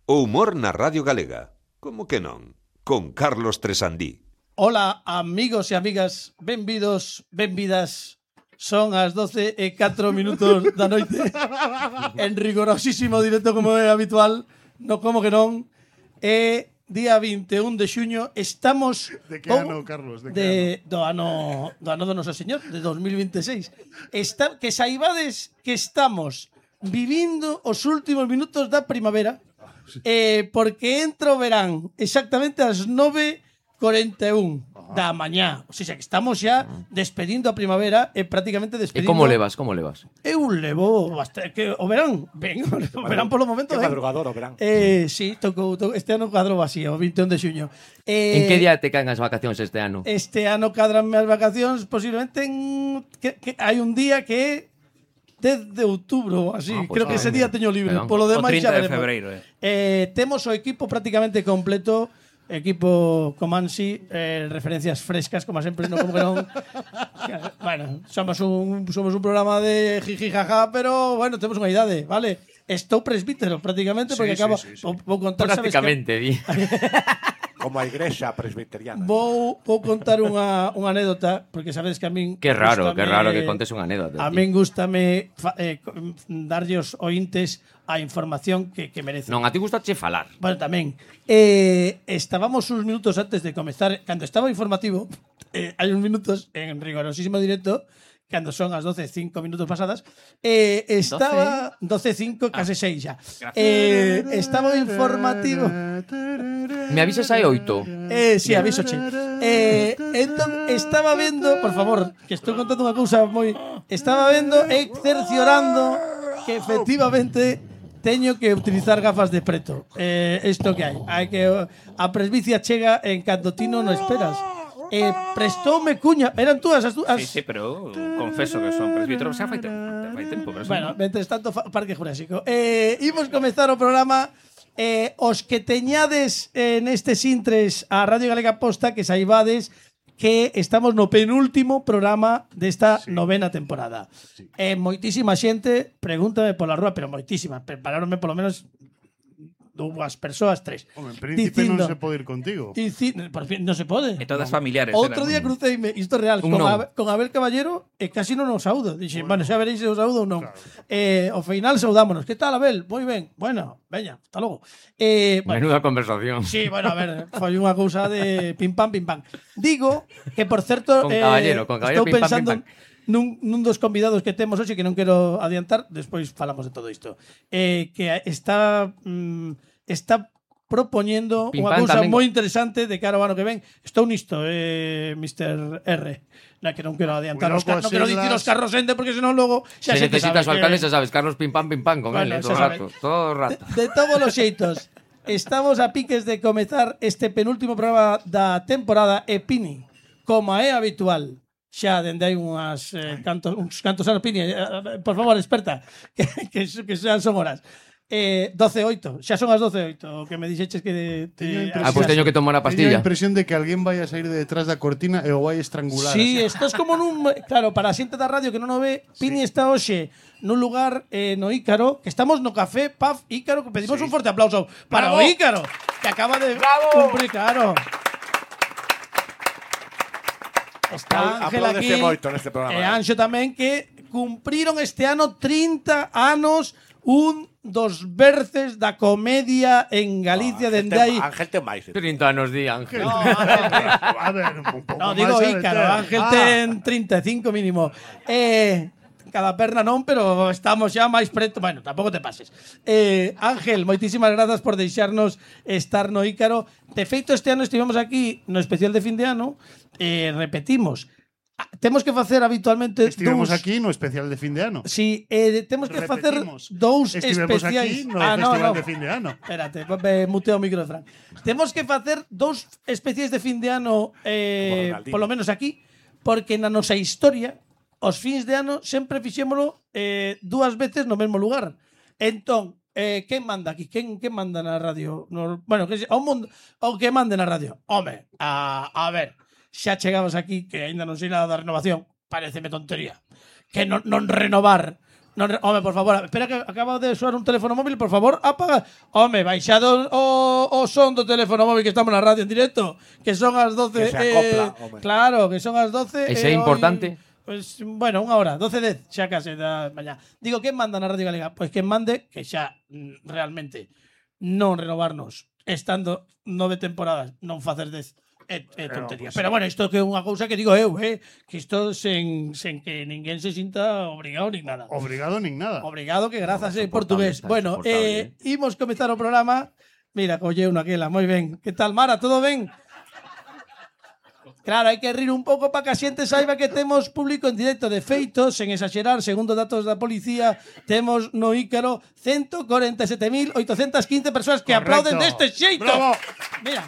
O humor na Radio Galega. Como que non? Con Carlos Tresandí. Ola, amigos e amigas, benvidos, benvidas. Son as 12:04 da noite. En rigorosísimo directo como é habitual. No como que non. É día 21 de xuño. Estamos... De que ano, Carlos? Do ano do Noso Señor, de 2026. Que saibades que estamos vivindo os últimos minutos da primavera. Porque entra o verán exactamente ás 9:41 da mañá. O sea, que estamos xa despedindo a primavera e prácticamente despedindo... E como levas? Eu levo bastante... Que o verán, ben, o verán polo momento... Que madrugador o verán. Sí, tocou este ano cadrou así, o 21 de xuño. En que día te caen as vacacións este ano? Este ano cadranme as vacacións posiblemente en... Que hai un día que é 10 de outubro, así. Creo que ese día teño libre. Polo demais xa veremos. O 30 de febreiro, Temos o equipo prácticamente completo. Equipo Comansi, referencias frescas, como sempre, no como que non. Bueno, somos un programa de jiji jaja, pero bueno, temos unha idade, vale? Estou presbítero prácticamente, porque acabo vou contar, prácticamente, di. Como a igrexa presbiteriana. Vou contar unha anécdota, porque sabedes que a min... Que raro que contes unha anécdota. A min gústame darlle os ointes a información que merecen. Non, a ti gustache falar. Bueno, tamén. Estábamos uns minutos antes de comezar, cando estaba o informativo, hai uns minutos en rigorosísimo directo, cando son as 12:05 pasadas, estaba 12:05, case 6 xa. Estaba o informativo. Me avisas hai 8. Sí, avísoche. Entón, estaba vendo, por favor, que estou contando unha cousa moi... Estaba vendo e cerciorando que efectivamente teño que utilizar gafas de preto. Isto que hai. Hai que a presbicia chega en cando ti non o esperas. Prestoume cuña. Eran túas as... Sí, pero confeso que son presbítero. Xa fai tempo, pero bueno, mentres tanto Parque Jurásico. Imos comezar o programa. Os que teñades nestes intres a Radio Galega Posta, que saibades que estamos no penúltimo programa desta novena temporada. Moitísima xente pregúntame pola rúa, pero moitísima. Prepararonme polo menos 2 persoas, 3. Home, en príncipe non se pode ir contigo. Por fin, non se pode. E todas familiares. Outro día cruceime, isto é real, con Abel Caballero e casi non nos saúdo. Dixen, bueno, xa veréis se os saúdo ou non. Claro. Ao final saudámonos. Que tal, Abel? Moi ben. Bueno, veña, hasta logo. Menuda conversación. Sí, bueno, a ver, foi unha cousa de pim pam, pim pam. Digo que, por certo, con caballero, estou pim, pensando pam, pim, pam. Nun dos convidados que temos hoxe, que non quero adiantar, despois falamos de todo isto, que está propoñendo unha cousa moi interesante de cara ao ano que ven. Estou nisto, Mr. R. Na que non quero adiantar, non quero dicir os carros ende, porque senón logo xa se necesitas o alcalde, xa sabes, Carlos pim pam con bueno, él, todo o rato. De todos os xeitos, estamos a piques de comezar este penúltimo programa da temporada e Pini, como é habitual, xa dende hai uns cantos anos. Pini, por favor, experta, que xa son horas. 12:08, xa son as 12:08. O que me dixeches que pues teño que tomar a pastilla. Teño a impresión de que alguén vai a sair de detrás da cortina e o vai estrangular. Sí, esto es como nun... Claro, para a xente da radio que non o ve, Pini está hoxe nun lugar no Ícaro, que estamos no Café Paf Ícaro, que pedimos un forte aplauso para o Ícaro, que acaba de cumprir, claro. Está Ángel aquí e Anxo tamén, que cumpriron este ano 30 anos, un dos berces da comedia en Galicia dende aí. Ángel ten máis. 30 anos di Ángel. No, un pouco digo Ícaro, Ángel ten 35 mínimo. Cada perna non, pero estamos xa máis preto. Bueno, tampouco te pases. Ángel, moitísimas grazas por deixarnos estar no Ícaro. De feito, este ano estivemos aquí no especial de fin de ano. Repetimos. Temos que facer habitualmente Estivemos aquí no especial de fin de ano. Sí, temos que facer dous especiais. Aquí no festival de fin de ano. Espérate, muteo o micro de Fran. Temos que facer dous especiais de fin de ano, polo menos aquí, porque na nosa historia os fins de ano sempre fixémolo 2 veces no mesmo lugar. Entón, quen manda aquí? Quen manda na radio? Bueno, o que mande na radio. Home, a ver, xa chegamos aquí, que aínda non sei nada da renovación, pareceme tontería. Que non renovar Home, por favor, espera que acaba de soar un teléfono móvil, por favor, apaga. Home, baixado o son do teléfono móvil que estamos na radio en directo, que son as 12. Que se acopla, home. Claro, que son as 12. Ese é importante. Pues, bueno, unha hora, 12:10, xa case da mañá. Digo, quen manda na Radio Galega? Pois quen mande, que xa realmente non renovarnos, estando 9 temporadas, non facer 10. Tontería. Pero bueno, isto que é unha cousa que digo eu, que isto sen que ninguén se sinta obrigado nin nada. Obrigado nin nada. Obrigado, que grazas en Insoportable, portugués. está Bueno, insoportable, imos comezar o programa. Mira, colleu naquela, moi ben. Que tal, Mara? Todo ben? Claro, hai que rir un pouco para que a xente saiba que temos público en directo. De feito, sen exagerar, segundo datos da policía, temos no Ícaro 147.815 persoas que aplauden deste xeito. Bravo. Mira.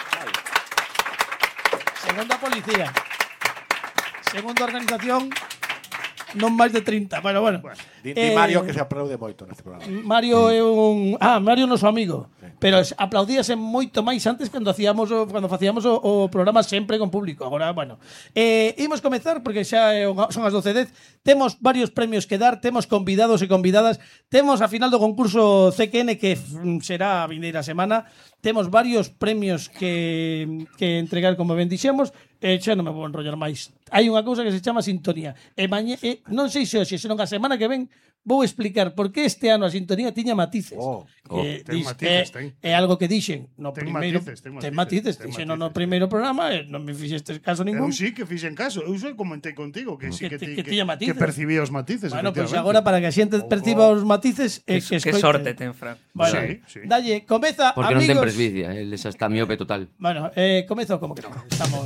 Segundo a policía. Segundo a organización, non máis de 30. Bueno. Di Mario que se aplaude moito neste programa. Mario é un... Mario é noso amigo. Pero aplaudíase moito máis antes cando facíamos o programa sempre con público. Agora, bueno. Imos comezar porque xa son as 12:10. Temos varios premios que dar, temos convidados e convidadas. Temos a final do concurso CQN que será a vindeira semana. Temos varios premios que entregar, como ben dixemos. Xa non me vou enrollar máis. Hai unha cousa que se chama sintonía. Non sei se hoxe, senón a semana que ven vou explicar por que este ano a sintonía tiña matices. Ten matices, ten. É algo que dixen no Ten primeiro. matices, ten Ten matices, matices. ten Dixen no matices. primeiro programa non me fixestes caso ningún. Eu sí que fixen caso. Eu só comentei contigo que sí Que que tiña matices. que percibía os matices. Bueno, pois efectivamente. agora para que a xente perciba os matices que Que escoite. sorte ten, Fran. Bueno, Sí. dalle, comeza, Porque non ten amigos. presbicia, el esa está miope total. Bueno, comezo como que non. Estamos...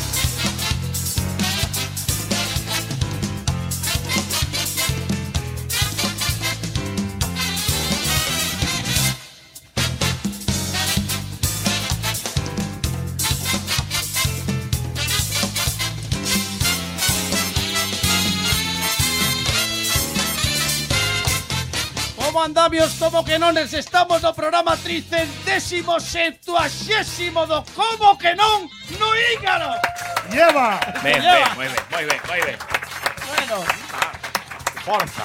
Como andamios, como que non, estamos no programa 370º do Como que non no Ícaro. Lleva. Ben, Lleva. moi ben. Bueno, Forza.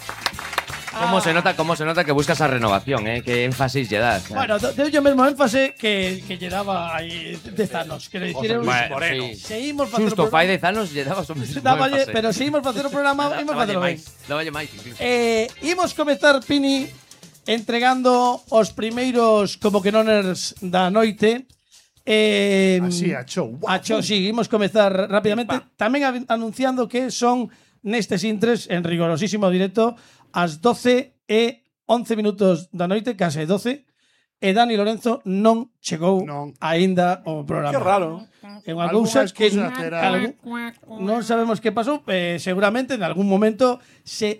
Cómo se nota que buscas a renovación, que énfasis lle das. bueno, deu yo mesmo énfase que lle daba aí 10 anos. Quero dicir, Bueno, sí. seguimos facendo Justo, fai 10 anos lle dabas o mesmo Dáballe, énfasis. pero seguimos facendo o programa, imos facelo ben. Dáballe máis, incluso. Imos comezar, Pini, entregando os primeiros como que noners da noite. Así, a show. Sí, imos comezar rapidamente. Tamén anunciando que son nestes intres, en rigorosísimo directo, as 12:11 da noite, case 12, e Dani Lorenzo non chegou aínda ao programa. Que raro. É unha cousa que excusa terá. non sabemos que pasou, seguramente en algún momento se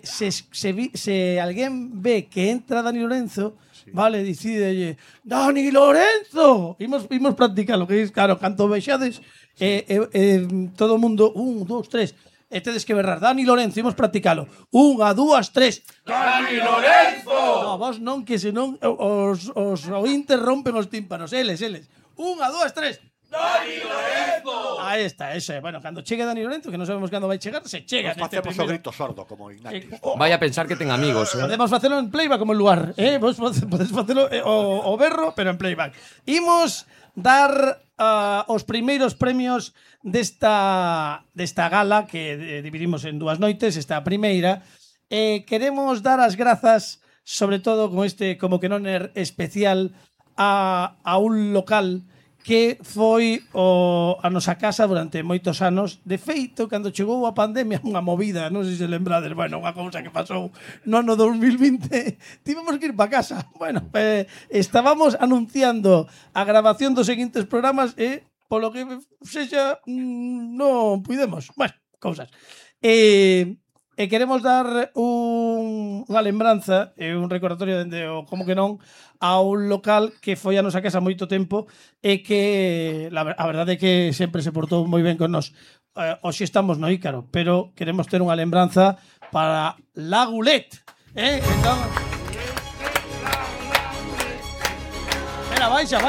alguén ve que entra Dani Lorenzo, vale, decide Dani Lorenzo, imos practicar lo que es, claro, canto vexades, todo o mundo, 1, 2, 3, e tedes que berrar Dani Lorenzo, imos practicalo. 1, 2, 3. Dani Lorenzo! No, vos non, que senón os ointes rompen os tímpanos, eles. 1, 2, 3. Dani Lorenzo! Aí está, ese. Bueno, cando chegue Dani Lorenzo, que non sabemos cando vai chegar, se chega. Nos facemos o grito sordo como Ignatius. Vai a pensar que ten amigos, Podemos facelo en playback como en lugar, Vos podes facelo o berro, pero en playback. Imos dar os primeiros premios desta gala que dividimos en 2 noites, esta primeira. Queremos dar as grazas, sobre todo con este como que non er especial, a un local que foi a nosa casa durante moitos anos. De feito, cando chegou a pandemia, unha movida, non sei se lembrades, bueno, unha cousa que pasou no ano 2020, tivemos que ir para casa. Bueno, estábamos anunciando a grabación dos seguintes programas e, polo que sexa, non puidemos. Bueno, cousas. E queremos dar unha lembranza e un recordatorio dende o como que non a un local que foi a nosa casa moito tempo e que a verdade é que sempre se portou moi ben con nós. Hoxe estamos no Ícaro, pero queremos ter unha lembranza para La Goulet. Entón... Espera, baixa.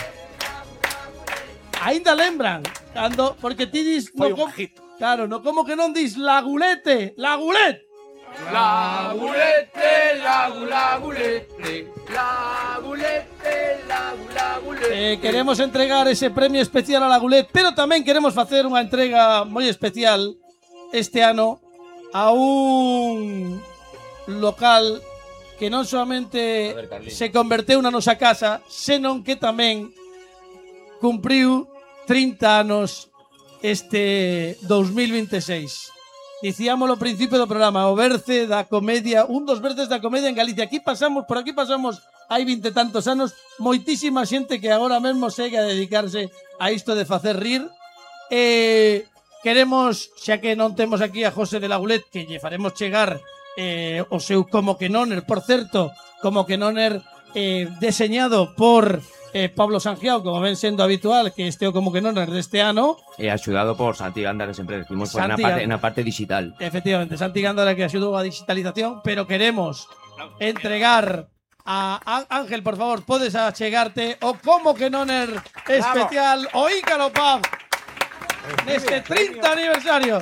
Aínda lembran cando, porque ti dis Foi un hit. claro, no como que non dis La Goulete, La Goulet. La gulete, la gulete, la gulete, la gulete. Queremos entregar ese premio especial a la Gulet, pero tamén queremos facer unha entrega moi especial este ano a un local que non solamente se converteu na nosa casa, senón que tamén cumpriu 30 anos este 2026. Dicíamolo ao principio do programa, o berce da comedia, un dos berces da comedia en Galicia. Por aquí pasamos hai 20 e tantos anos, moitísima xente que agora mesmo segue a dedicarse a isto de facer rir. Queremos, xa que non temos aquí a José de la Gulet, que lle faremos chegar o seu Como que Noner, por certo, Como que Noner deseñado por Pablo Sangiao, como ven sendo habitual, que este o Como que Noner deste ano. E axudado por Santi Gándara, sempre decimos, na parte digital. Efectivamente, Santi Gándara que axudou a digitalización, pero queremos entregar a Ángel, por favor, podes achegarte o Como que Noner especial o Ícaro Pub neste 30 aniversario.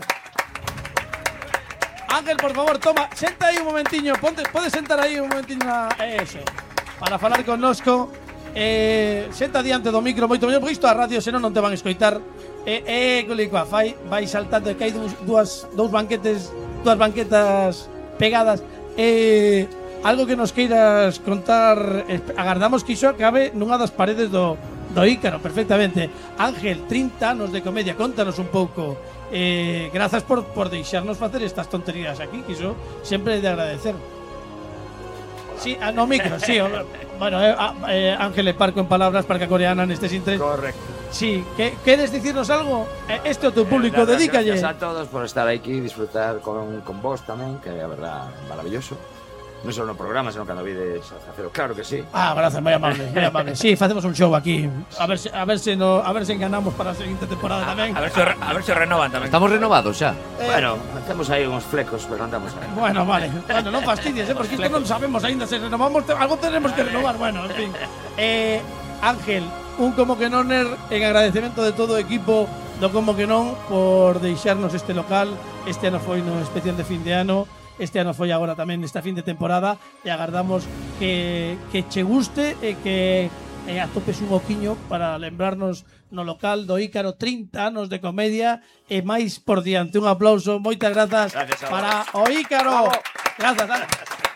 Ángel, por favor, toma, senta aí un momentiño, podes sentar aí un momentiño eso, para falar connosco. Senta diante do micro moito mellor, porque isto a radio senón non te van a escoitar. Colicua, vai saltando que hai dúas banquetas pegadas. Algo que nos queiras contar, agardamos que iso acabe nunha das paredes do Ícaro, perfectamente. Ángel, 30 anos de comedia, contanos un pouco. Grazas por deixarnos facer estas tonterías aquí, que iso sempre é de agradecer. Sí, no micro, sí. Bueno, Ángel le parco en palabras para que coreana nestes intres. Correcto. Sí, ¿quieres decirnos algo? Este o tu público, dedícalle. Gracias a todos por estar aquí, disfrutar con vos tamén, que é a verdad maravilloso. Non só no programa, senón cando vides a facelo, claro que sí. Gracias, moi amable, moi amable. Sí, facemos un show aquí. A ver se enganamos para a seguinte temporada tamén. A ver se renovan tamén. Estamos renovados xa. Bueno, temos aí uns flecos, pero andamos aí. Bueno, vale. Bueno, non fastidies, porque isto non sabemos aínda se renovamos, algo tenemos que renovar, bueno, en fin. Ángel, un Como que Noner en agradecemento de todo o equipo do Como que Non por deixarnos este local. Este ano foi no especial de fin de ano. Este ano foi agora tamén nesta fin de temporada e agardamos que che guste e que atopes un oquiño para lembrarnos no local do Ícaro 30 anos de comedia e máis por diante. Un aplauso, moitas grazas para o Ícaro. Grazas.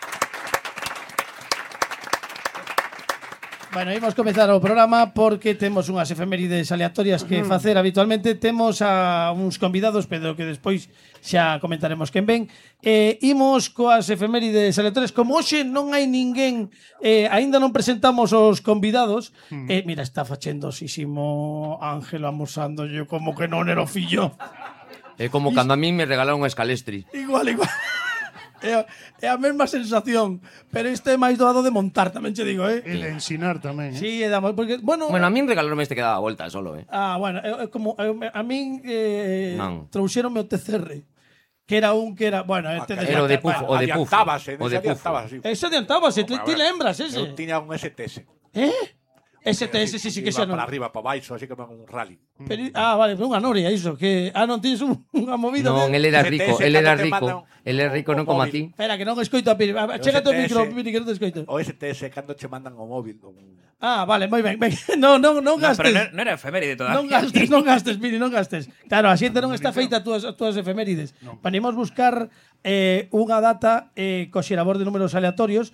Bueno, imos comezar o programa porque temos unhas efemérides aleatorias que facer habitualmente. Temos a uns convidados, pero que despois xa comentaremos quen ven. Imos coas efemérides aleatorias. Como hoxe non hai ninguén, aínda non presentamos os convidados. Mira, está fachendosísimo Ángel amosando yo Como que Non era o fillo. É como cando a mí me regalaron un escalestri. Igual. É a mesma sensación, pero este é máis doado de montar, tamén che digo, E de ensinar tamén, Sí, damos, porque, bueno, a mí regalaron este que daba volta solo, bueno, como a min Non. trouxeronme o TCR, que era un que era, bueno, este Era o de Pufo, o de Pufo. Adiantábase, O de Pufo. Ese adiantábase, ti lembras ese? Eu tiña un STS. STS, sí, que xa non. Para arriba, para baixo, así como un rally. Pero, vale, unha noria iso, que non tens unha movida. Non, él era rico, STS, él era cando te rico. mandan Él é rico, non como a ti. Espera, que non escoito a Piri. Chégate o micro, Piri, que non te escoito. O STS, cando che mandan o móvil. Vale, moi ben. Non gastes. Pero non era efeméride todavía. Non gastes, Piri, non gastes. Claro, a xente non está feita as túas efemérides. Venimos buscar unha data co xerador de números aleatorios.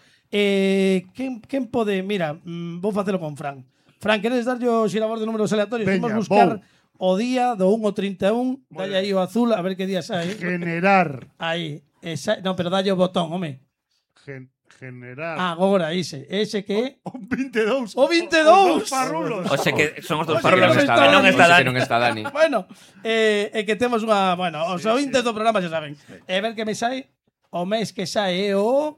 Quen pode? Mira, vou facelo con Fran. Fran, queres darlle o xerador de números aleatorios? Veña, Vamos buscar o día do 1 ao 31. Dalle aí o azul, a ver que día sai. Generar. Aí. Non, pero dalle o botón, home. Generar. Agora, ese que é O 22. o 22. Parrulos. O sea que son os O dos sea que parrulos. non está Non Dani. está Que Dani. non está Dani. Bueno, que temos unha, os ointes do programa xa saben. Ver que me sai o mes que sae o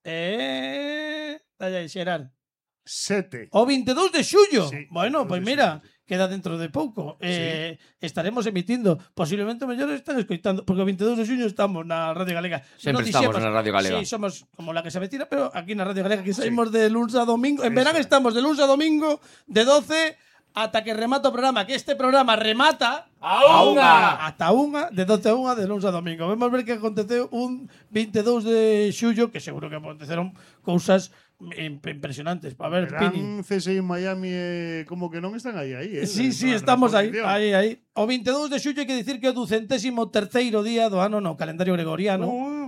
dalle aí, Xerar. 7. O 22 de xullo. Sí, Bueno, 22 pois de mira, xullo. queda dentro de pouco. Estaremos emitindo, posiblemente mellor están escoitando, porque o 22 de xullo estamos na Radio Galega. Sempre estamos na Radio Galega. Sí, somos como la que se avecina, pero aquí na Radio Galega que saímos de luns a domingo. En verán estamos de luns a domingo de 12 ata que remata o programa, que este programa remata ata unha, de 12 a 1 de luns a domingo. Vamos ver que aconteceu un 22 de xullo, que seguro que aconteceron cousas impresionantes. A ver, Pini. Verán CSI en Miami como que non están aí, Sí, estamos aí. O 22 de xullo hai que dicir que é o 203º día do ano no calendario gregoriano.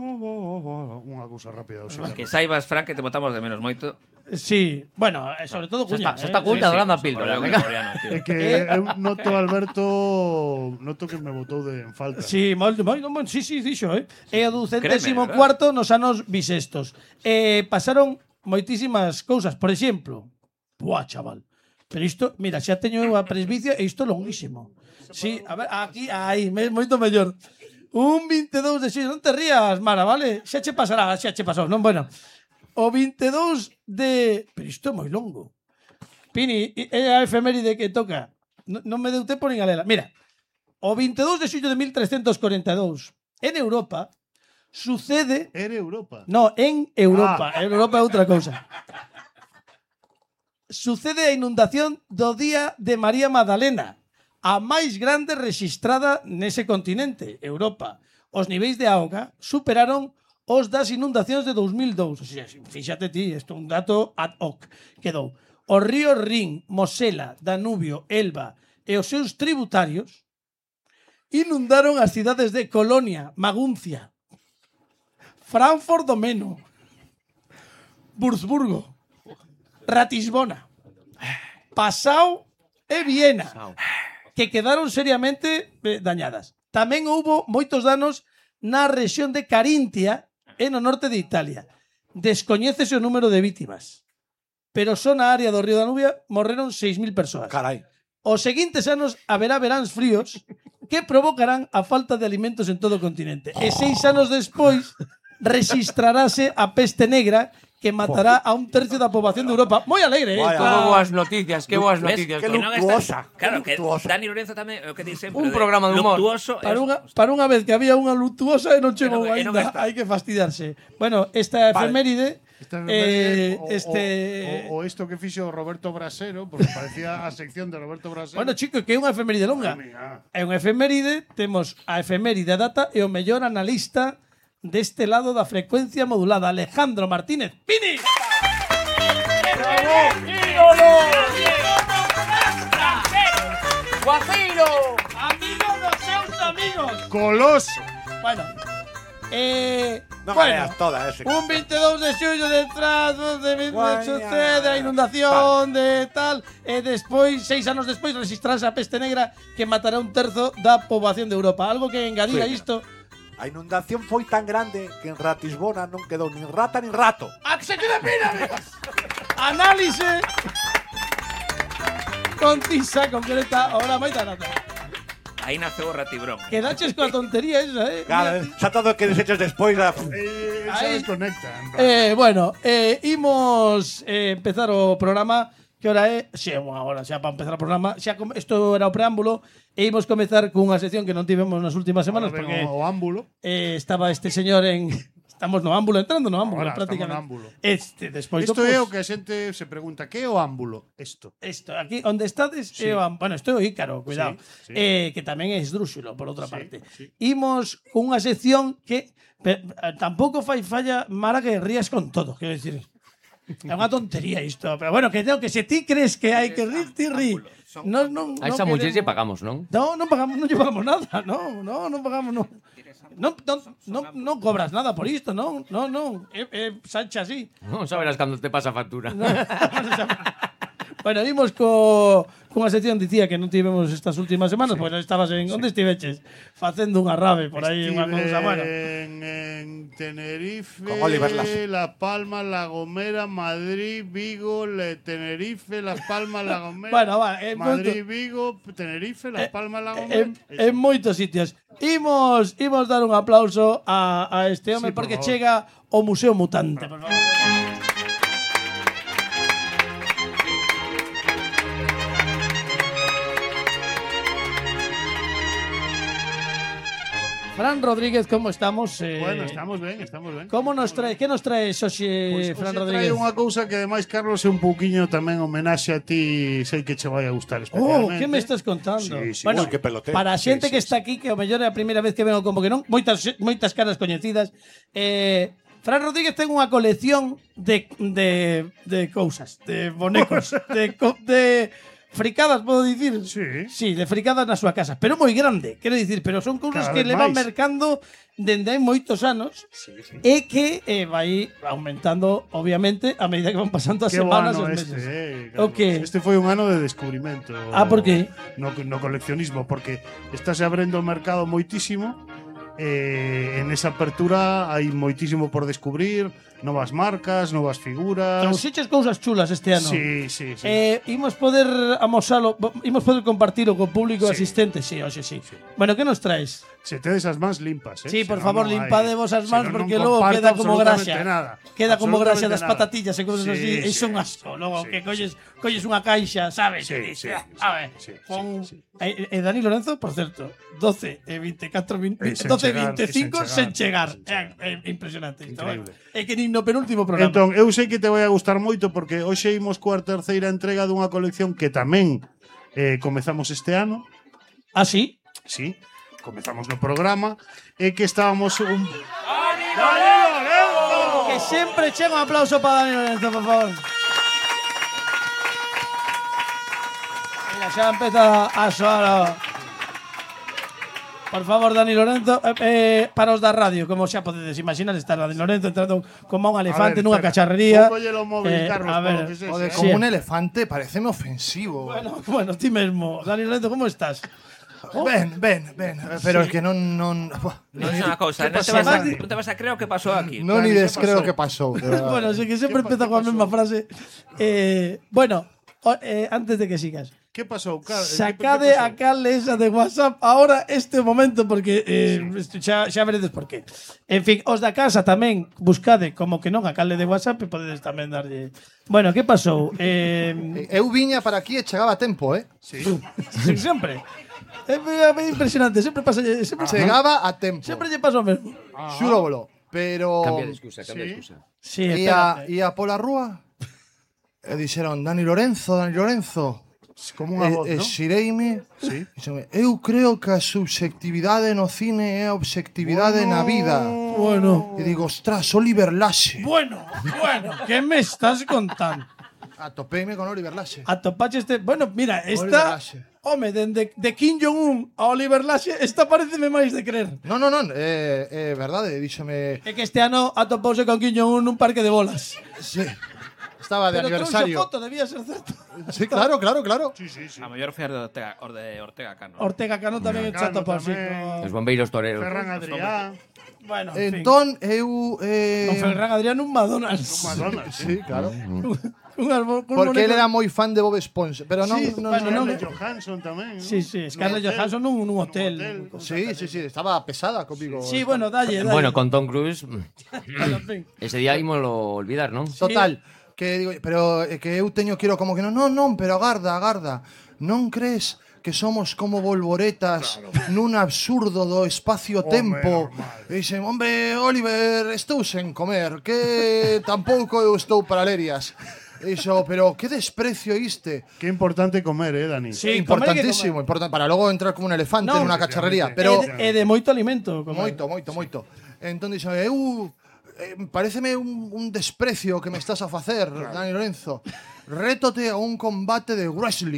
Unha cousa rápida. Que saibas, Fran, que te botamos de menos moito. Sí, bueno, sobre todo Cuña. Se está Cuña dando a píldora. É que eu noto, Alberto, noto que me botou en falta. Sí, sí, dixo, É o 204º nos anos bisestos. Pasaron moitísimas cousas, por exemplo. Buah, chaval. Pero isto, mira, xa teño a presbicia e isto é longuísimo. Sí, a ver, aquí, aí, moito mellor. Un 22 de xullo, non te rías, Mara, vale? Xa che pasará, xa che pasou, non? Bueno, o 22 de... Pero isto é moi longo. Pini, é a efeméride que toca. Non me deu tempo nin a lela. Mira, o 22 de xullo de 1342, en Europa, sucede... Era Europa? No, en Europa. En Europa é outra cousa. Sucede a inundación do Día de María Magdalena, a máis grande rexistrada nese continente, Europa. Os niveis de auga superaron os das inundacións de 2002. O sea, fíxate ti, isto é un dato ad hoc. Quedou. Os ríos Rin, Mosela, Danubio, Elba e os seus tributarios inundaron as cidades de Colonia, Maguncia, Frankfurt do Meno, Würzburgo, Ratisbona, Passau e Viena, que quedaron seriamente dañadas. Tamén houbo moitos danos na rexión de Carintia e no norte de Italia. Descoñécese o número de vítimas, pero só na área do río Danubio morreron 6.000 persoas. Carai. Os seguintes anos haberá veráns fríos que provocarán a falta de alimentos en todo o continente. E 6 anos despois rexistrarase a peste negra que matará a un tercio da poboación de Europa. Moi alegre, Vaya. Que boas noticias, que boas noticias. Que Que non luctuosa. está- Claro, que que luctuosa. Dani Lorenzo tamén, o que di sempre. Un programa de humor. Luctuoso. Para unha vez que había unha luctuosa e non chegou E non ainda, está. hai que fastidiarse. Bueno, esta efeméride O isto que fixo Roberto Brasero, porque parecía a sección de Roberto Brasero. Bueno, chico, que é unha efeméride longa. É unha efeméride, temos a efeméride a data e o mellor analista deste lado da frecuencia modulada, Alejandro Martínez Pini. ¡Guajiro! Amigo dos seus amigos. Coloso. Bueno, Non bueno, ganeas toda ese. un 22 de xullo detrás de Guaña. sucede a inundación de tal e despois, 6 anos despois, registrarse a peste negra que matará un terzo da poboación de Europa. Algo que engadía Sí. isto. A inundación foi tan grande que en Ratisbona non quedou nin rata nin rato. ¡A que se quede pina, amigos! Análise concisa, concreta, ahora moita nada. Aí naceu o Ratibrón. Quedaches coa tontería esa, Claro, xa todo o que desechas despois da... Se Ahí. desconecta. Bueno, imos empezar o programa. Que hora é? Xa, unha hora xa para empezar o programa. Isto era o preámbulo. E imos comezar cunha sección que non tivemos nas últimas semanas porque O ámbulo. estaba este señor en... Estamos no ámbulo, entrando no ámbulo, Ahora, prácticamente. estamos no ámbulo. Despois Isto do é pos- o que a xente se pregunta, que é o ámbulo? Isto. Isto, aquí onde estades, Sí. bueno, isto é o Ícaro, cuidado. Sí, Que tamén é esdrúxulo, por outra Sí, parte. sí. Imos cunha sección que tampouco fai falla Mara que rías con todo, quero dicir. É unha tontería isto, pero bueno, que se ti crees que hai que rir, ti rí. Non, A esa muller lle pagamos, non? Non pagamos, non lle pagamos nada, non pagamos, non. Non cobras nada por isto, non. Sancha así. Non saberás cando te pasa a factura. Bueno, vimos cunha sección dicía que non tivemos estas últimas semanas, porque estabas en onde estiveches facendo unha rave por aí, unha cousa, bueno. En Tenerife, Con Oliver Lasso. Las Palmas, La Gomera, Madrid, Vigo, Tenerife, Las Palmas, La Gomera. Bueno, va, Madrid, Vigo, Tenerife, Las Palmas, La Gomera. en moitos sitios. Imos dar un aplauso a este home Sí, por porque favor. chega o Museo Mutante, por favor. Fran Rodríguez, como estamos? Bueno, estamos ben. Como nos trae, que nos traes hoxe, Pois, Fran hoxe Rodríguez? trae unha cousa que ademais, Carlos, é un pouquiño tamén homenaxe a ti, sei que che vai a gustar Oh, especialmente. que me estás contando? Sí, Bueno, Uy, que peloteo. para a xente Sí, que sí, está aquí, que o mellor é a primeira vez que vengo como que non, moitas caras coñecidas. Fran Rodríguez ten unha colección de cousas, de bonecos, de fricadas, podo dicir? Sí. de fricadas na súa casa, pero moi grande, quero dicir, pero son cousas Cada que vez levan máis. mercando dende hai moitos anos e que vai aumentando, obviamente, a medida que van pasando as Que bo semanas e ano os este, meses. Carlos. O que? Este foi un ano de descubrimento. ¿por qué? No coleccionismo, porque estáse abrindo o mercado moitísimo. En esa apertura hai moitísimo por descubrir, novas marcas, novas figuras. Trouxeches cousas chulas este ano. Sí. Imos poder amosalo, imos poder compartilo co público Sí. asistente, hoxe sí. Bueno, que nos traes? Se tedes as mans limpas, Sí, por Senón favor, non hai- limpadevos as mans senón non porque logo comparto queda como absolutamente graxa. nada. Queda como graxa Absolutamente das nada. patatillas e cousas así. E son asco. Logo que colles unha caixa, sabes? Sí, E dices, sí, a ver, sí, con sí. Dani Lorenzo, por certo, 12 e 24 sen 12 e chegar, 25 sen chegar. sen chegar. É impresionante isto. Increíble. É que nin no penúltimo programa. Entón, eu sei que te vai a gustar moito porque hoxe imos coa terceira entrega dunha colección que tamén comezamos este ano. Ah, sí? Sí, comezamos no programa e que estábamos un... Que sempre chega un aplauso para Dani Lorenzo, por favor. Mira, xa empeza a soar. Por favor, Dani Lorenzo, para os da radio, como xa podedes imaginar, está Dani Lorenzo entrando como un elefante nunha cacharrería. Póncolle o móvil, Carlos, a ver, polo que sexa. Joder, Sí. como un elefante, pareceme ofensivo. Bueno, ti mesmo. Dani Lorenzo, como estás? Ven. Pero es que non Non é unha cousa, non te vas a creer o que pasou aquí. non ni ¿qué descreo pasó? que pasou. de verdad. Bueno, sí que sempre empeza coa mesma frase. Bueno, antes de que sigas. Que pasou, Carlos? Sacade a Carle esa de WhatsApp ahora este momento porque xa veredes por qué. En fin, os da casa tamén buscade como que non a Carle de WhatsApp e podedes tamén darlle. Bueno, que pasou? Eu viña para aquí e chegaba a tempo, Sí, sempre. É impresionante, sempre pasa sempre Chegaba a tempo. Sempre lle pasa o mesmo. Xúrobolo. Pero Cambia de excusa, cambia de excusa. Sí, ia pola rúa e dixeron Dani Lorenzo. Como unha voz, non? Xireime. Sí. Dixeme, eu creo que a subxectividade no cine é a obxectividade na vida. Bueno, E digo, ostras, Oliver Laxe. bueno, que me estás contando? Atopeime con Oliver Laxe. Atopache este. Bueno, mira, Oliver esta. Laxe. Home, de Kim Jong-un a Oliver Laxe, esta pareceme máis de creer. Non, é verdade, díxome. É que este ano atopouse con Kim Jong-un nun parque de bolas. Sí. Estaba de Pero aniversario. trouxo foto, debía ser certo. Sí, claro. A mellor foi de Ortega Cano. Ortega Cano tamén é Cano chato por sí. tamén. Os bombeiros toreros. Ferran Adrià, Bueno, en fin. Entón, eu. Con Ferran Adrián un McDonald's. Madonna, Sí, claro. Porque Porque él era moi fan de Bob Esponja. Pero non. Sí, bueno, non- Scarlett Johansson tamén. Sí, Scarlett Johansson nun hotel. Sí, estaba pesada conmigo. Sí, bueno, dalle. Bueno, con Tom Cruise, En fin. ese día ímolo olvidar, non? Total, que digo, pero que eu quiero como que non, pero agarda. Non crees que somos como volvoretas nun absurdo do espacio-tempo? E dixen, hombre, Oliver, estou sen comer, que tampouco eu estou para lerias. Iso, pero que desprecio iste. Que importante comer, Dani. Sí, Importantísimo, importante para logo entrar como un elefante No, nunha cacharrería, Pero pero é de moito alimento. Comer. moito. Entón dixo, paréceme un desprecio que me estás a facer, Dani Lorenzo. Rétote a un combate de wrestling.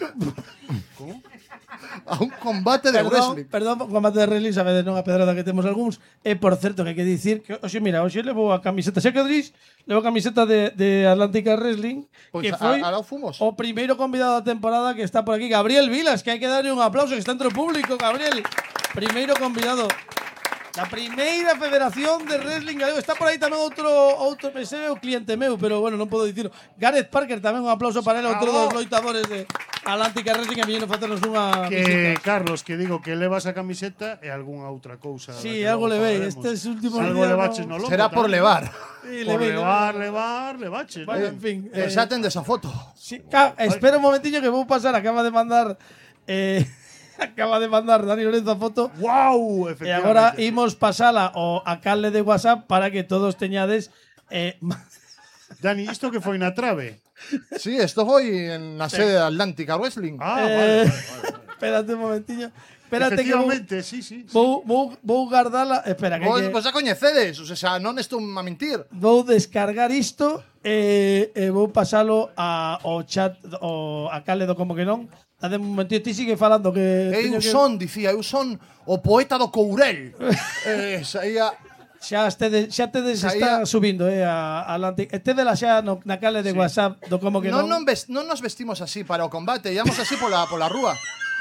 A un combate de wrestling. Perdón, combate de wrestling, sabedes non a pedrada que temos algúns. E por certo que hai que dicir que hoxe, mira, hoxe levo a camiseta, xa que o dis, levo a camiseta de Atlántica Wrestling, Pois que foi alá fomos. o primeiro convidado da temporada que está por aquí, Gabriel Vilas, que hai que darlle un aplauso, que está entre o público, Gabriel. Primeiro convidado. La primeira federación de wrestling galego. Está por aí tamén outro ese é o cliente meu, pero bueno, non podo dicirlo. Gareth Parker, tamén un aplauso para ele, outro dos loitadores de Atlántica Wrestling, que viñeron a facernos unha Que, visita. Carlos, que digo que levas a camiseta e algunha outra cousa. Sí, da que algo logo levei. falaremos. Estes últimos Algo días levaches no- no loco. Será por tamén. levar. Sí, Por levei, levaches. Bueno, en fin. Xa ten desa foto. Sí, espera un momentiño que vou pasar, acaba de mandar acaba de mandar Dani Lorenzo a foto. ¡Wow! E Efectivamente. agora imos pasala ao a canle de WhatsApp para que todos teñades Dani, isto que foi na trave? Sí, esto foi en la sede de Atlántica Wrestling. Vale. Espérate un momentiño. Espérate que Efectivamente, sí. vou guardala. Espera, que, Vos a coñecedes, o sea, non estou a mentir. vou descargar isto e vou pasalo ao chat a canle do como que non. Dade un momentito, ti sigue falando que Eu teño que- son, dicía, eu son o poeta do Courel. Saía Xa tedes Saía- está subindo a Atlantic. Tedela xa na canle de WhatsApp do como que non. non nos vestimos así para o combate, íamos así pola rúa.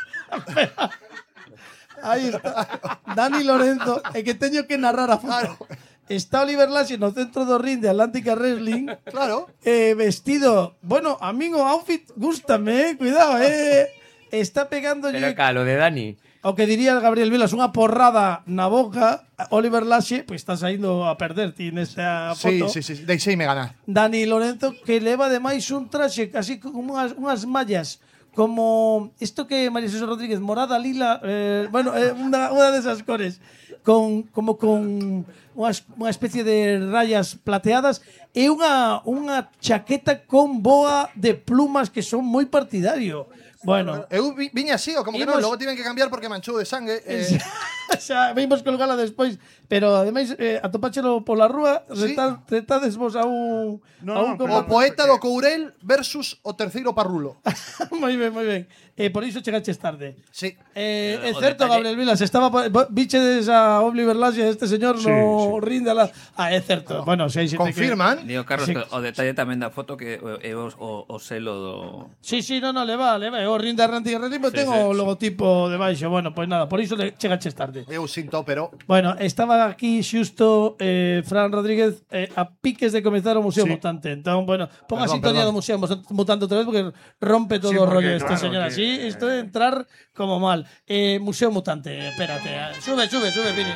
Aí está. Dani Lorenzo, é que teño que narrar a foto. Está Oliver Laxe no centro do ring de Atlántica Wrestling. Claro. Vestido. Bueno, a min o outfit gústame, cuidado, Está pegándolle Pero acá, lo de Dani. o que diría el Gabriel Vilas, unha porrada na boca. Oliver Laxe, pois está saindo a perder ti nesa Sí, foto. sí, deixeime ganar. Dani Lorenzo, que leva ademais un traxe casi como unhas mallas como isto que María Jesús Rodríguez, morada, lila, unha desas cores, con unha especie de rayas plateadas e unha chaqueta con boa de plumas que son moi partidario. Bueno, Eu viña así, o como que non, Imos- logo tiven que cambiar porque manchou de sangue. xa vimos colgala despois, pero ademais atopáchelo pola rúa, Sí. retades vos a un No, como O poeta do Courel versus o terceiro parrulo. moi ben, moi ben. Por iso chegaches tarde. Sí. É o certo, detalle- Gabriel Vilas, estaba bichedes a Oliver Laxe, este señor no rinde a la... É certo. Bueno, sei xente que... Confirman. Digo, Carlos, Sí. que o detalle tamén da foto que é o selo do... Sí, no, leva. O rinde a Ranti Guerrero, Sí, tengo sí, o sí. logotipo debaixo. Bueno, pues nada, por iso chegaches tarde. Eu sinto, pero Bueno, estaba aquí xusto Fran Rodríguez a piques de comezar o Museo Sí. Mutante. Entón, bueno, ponga a Perdón, sintonía perdón. do Museo Mutante outra vez porque rompe todo Sí, o porque, rollo este claro, señor que- así. Isto é entrar como mal. Museo Mutante, espérate. Sube, Vini.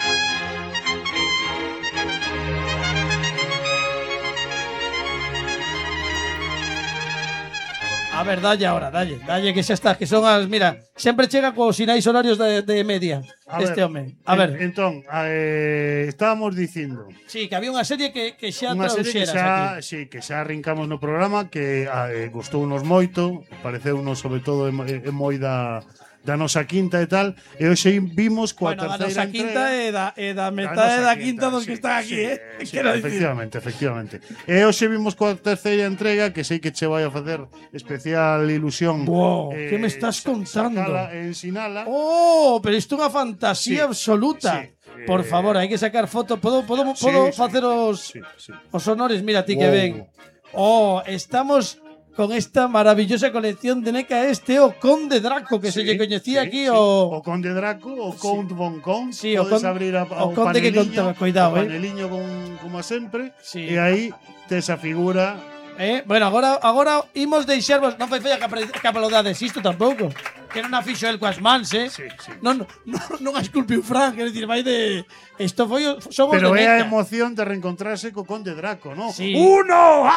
A ver, dalle ahora, dalle que xa está, que son as, mira, sempre chega cos sinais horarios de media A este ver, home. A ver, Entón, estábamos dicindo sí, que había unha serie que xa unha serie que trouxeras aquí. que xa arrincamos no programa que gustounos moito, pareceunos sobre todo é moi da nosa quinta e tal, e hoxe vimos coa Bueno, a terceira nosa quinta entrega. é da metade nosa da quinta dos que sí, están aquí, sí, Quero dicir. efectivamente. E hoxe vimos coa terceira entrega que sei que che vai a facer especial ilusión. Wow, que me estás contando? Sacala e ensinala. Oh, pero isto é unha fantasía Sí, absoluta. sí. Por favor, hai que sacar foto. Podo Sí, facer os Sí. os honores, mira ti que Wow. ven. Oh, estamos con esta maravillosa colección de NECA o Conde Draco que se lle coñecía aquí o Conde Draco, o Count Von Count. Sí, o podes Conde- abrir o Conde que contaba, cuidado, o paneliño como sempre, Sí. e aí tes a figura. Bueno, agora imos deixarvos, non fai falla que aplaudades isto tampouco. Que non a fixo el coas mans, Sí. Non a esculpiu Fran, quero dicir, vai de isto foi somos Pero de é a NECA. emoción de reencontrarse co Conde Draco, ¿no? Sí. ¡Uno!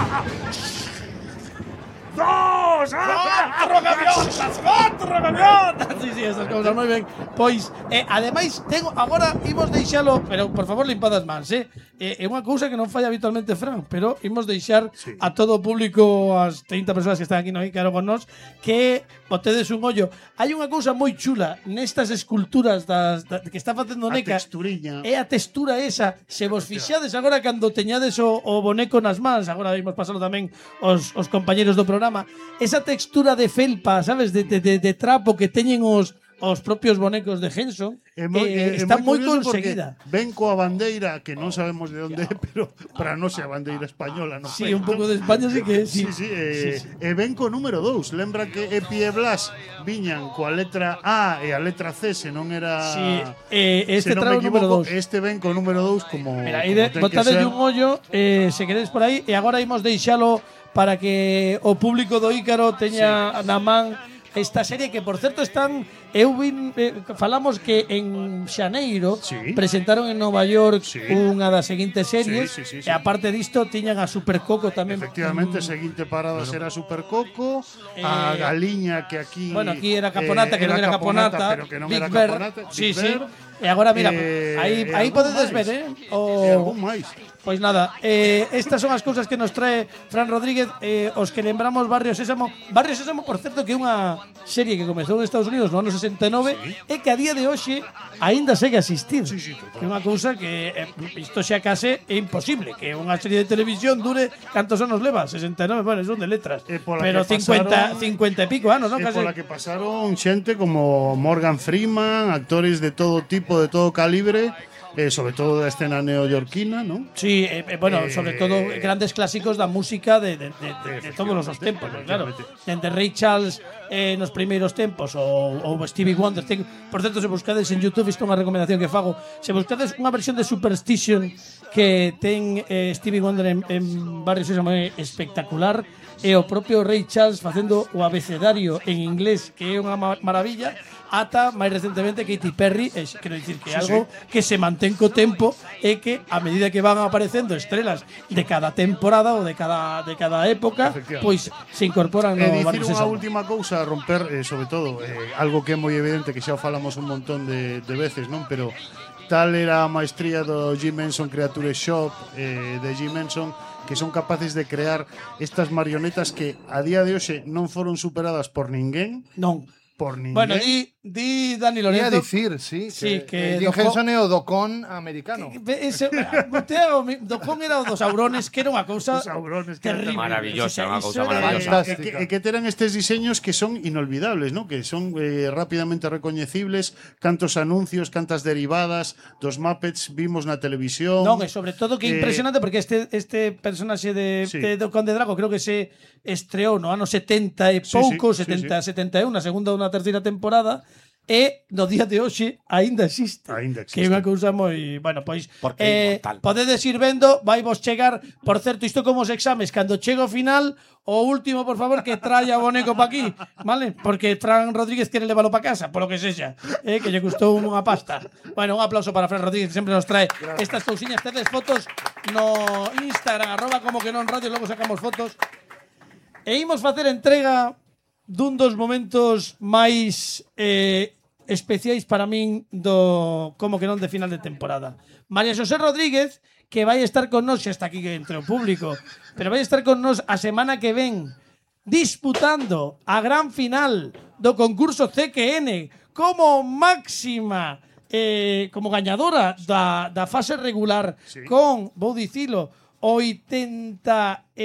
¡Dos! ¡Cuatro gaviotas! Sí, esas cousas moi ben. Pois, ademais, agora imos deixalo, pero por favor limpad as mans, é unha cousa que non fai habitualmente Fran, pero imos deixar Sí. a todo o público, as 30 persoas que están aquí no Ícaro con nós, que botedes un ollo. Hai unha cousa moi chula nestas esculturas que está facendo A NECA. texturiña. É a textura esa. Se vos fixades agora cando teñades o boneco nas mans, agora imos pasalo tamén os compañeros do programa, esa textura de felpa, sabes, de trapo que teñen os propios bonecos de Henson, está moi curioso porque conseguida. ven coa bandeira que non sabemos de onde é, pero para nós é a bandeira española, non? Sí, un pouco de España sí que sí. Sí, e ven co número 2. Lembra que Epi e Blas viñan coa letra A e a letra C, se non era... Sí, se este non trae me o número equivoco, 2. este ven co número 2 como Mira, como ten que botadelle ser. un ollo, se queredes por aí, e agora imos deixalo para que o público do Ícaro teña na man esta serie que, por certo, están falamos que en xaneiro presentaron en Nova York unha das seguintes series e aparte disto tiñan a Super Coco tamén. Efectivamente, seguinte parada será Super Coco, a Galiña que aquí aquí era Caponata, que non era Caponata, pero que non Big era Bear, Caponata, sí. Big Bear. E agora mira, aí podedes ver, algún máis. Pois nada, estas son as cousas que nos trae Fran Rodríguez, os que lembramos Barrio Sésamo. Barrio Sésamo, por certo, que é unha serie que comezou en Estados Unidos no ano 69 e que a día de hoxe aínda segue a existir. Que é unha cousa que isto xa case é imposible, que unha serie de televisión dure cantos anos leva, 69, bueno, son de letras. Pero 50 e pico anos, non? Pola que pasaron xente como Morgan Freeman, actores de todo tipo, de todo calibre, sobre todo da escena neoyorquina, ¿no? Sí, bueno, sobre todo grandes clásicos da música de todos os tempos, claro. Dende Ray Charles nos primeiros tempos ou Stevie Wonder. Por certo, se buscades en YouTube, isto é unha recomendación que fago, se buscades unha versión de Superstition que ten Stevie Wonder en Barrio Sésamo, é espectacular, e o propio Ray Charles facendo o abecedario en inglés, que é unha maravilla, ata máis recentemente Katy Perry, quero dicir que é algo que se mantén co tempo e que a medida que van aparecendo estrelas de cada temporada ou de cada época, pois se incorporan no Barrio Sésamo. Dicir unha última cousa, romper sobre todo algo que é moi evidente, que xa falamos un montón de veces, non? Pero tal era a maestría do Jim Henson Creature Shop, de Jim Henson, que son capaces de crear estas marionetas que a día de hoxe non foron superadas por ninguén. Non. Por ninguén. Bueno, di Dani Lorenzo. Ia dicir, que Jim Henson é o Docon americano. Docon era o dos Saurones, que era unha cousa terrible. Maravillosa, unha cousa maravillosa. E que teran estes diseños que son inolvidables, ¿no? Que son rápidamente recoñecibles, cantos anuncios, cantas derivadas dos Muppets vimos na televisión. Non, e sobre todo que impresionante, porque este personaxe de Docon de Drago creo que se estreou no ano 70 e pouco, 71, na segunda ou na terceira temporada, e no día de hoxe aínda existe. Que é unha cousa moi, bueno, pois podedes ir vendo, vai vos chegar, por certo, isto como os exames, cando chega ao final, o último, por favor, que traia o boneco pa aquí, vale? Porque Fran Rodríguez quere leválo pa casa, polo que sexa, que lle custou unha pasta. Bueno, un aplauso para Fran Rodríguez, que sempre nos trae estas cousiñas. Tedes fotos no Instagram, @comoquenonradio, logo sacamos fotos. E imos facer entrega dun dos momentos máis especiais para min do Como que non de final de temporada. María Xosé Rodríguez, que vai estar con nós, xa está aquí entre o público, pero vai estar con nós a semana que ven disputando a gran final do concurso CQN como máxima, como gañadora da fase regular, con, vou dicilo, 89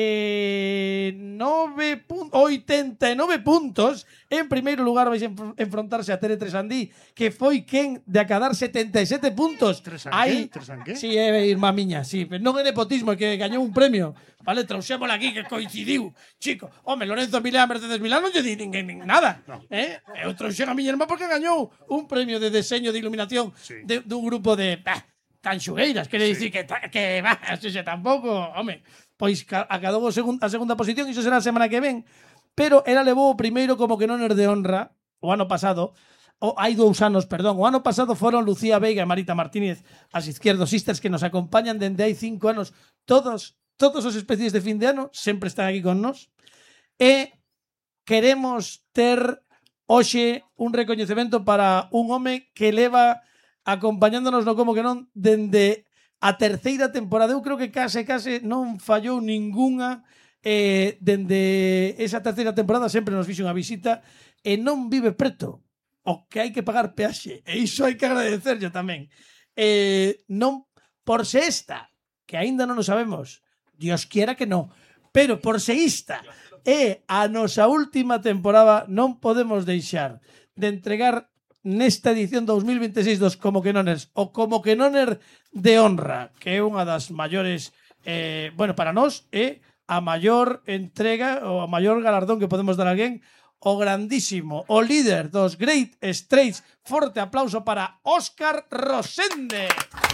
puntos. En primeiro lugar vais enfrontarse a Tere Tresandí, que foi quen de acadar 77 puntos. ¿Tresanqué? Sí, irmá miña, sí, pero non é nepotismo, que gañou un premio. Vale, trouxémola aquí, que coincidiu. Chico, home, Lorenzo Milá, Mercedes Milá, non lle di ninguén nada. Eu trouxen a miña irmá porque gañou un premio de deseño de iluminación dun grupo de canxugueiras, quere dicir que tampouco, home, pois acadou a segunda posición, iso será a semana que ven, pero ela levou o primeiro Como que non er de honra o ano pasado, hai 2 anos, perdón, o ano pasado foron Lucía Veiga e Marita Martínez, as Izquierdo Sisters, que nos acompañan dende hai 5 anos, todos os especies de fin de ano sempre están aquí con nós, e queremos ter hoxe un recoñecemento para un home que leva acompañándonos no Como que non dende a terceira temporada. Eu creo que case non fallou ningunha dende esa terceira temporada, sempre nos fixo unha visita e non vive preto, o que hai que pagar peaxe, e iso hai que agradecerlo tamén. Non por se esta, que aínda non o sabemos, Dios quiera que non, pero por se esta é a nosa última temporada, non podemos deixar de entregar nesta edición 2026 dos Como que Noners o Como que Noner de honra, que é unha das maiores, bueno, para nós é a maior entrega ou a maior galardón que podemos dar a alguén, o grandísimo, o líder dos Great Straits. Forte aplauso para Óscar Rosende.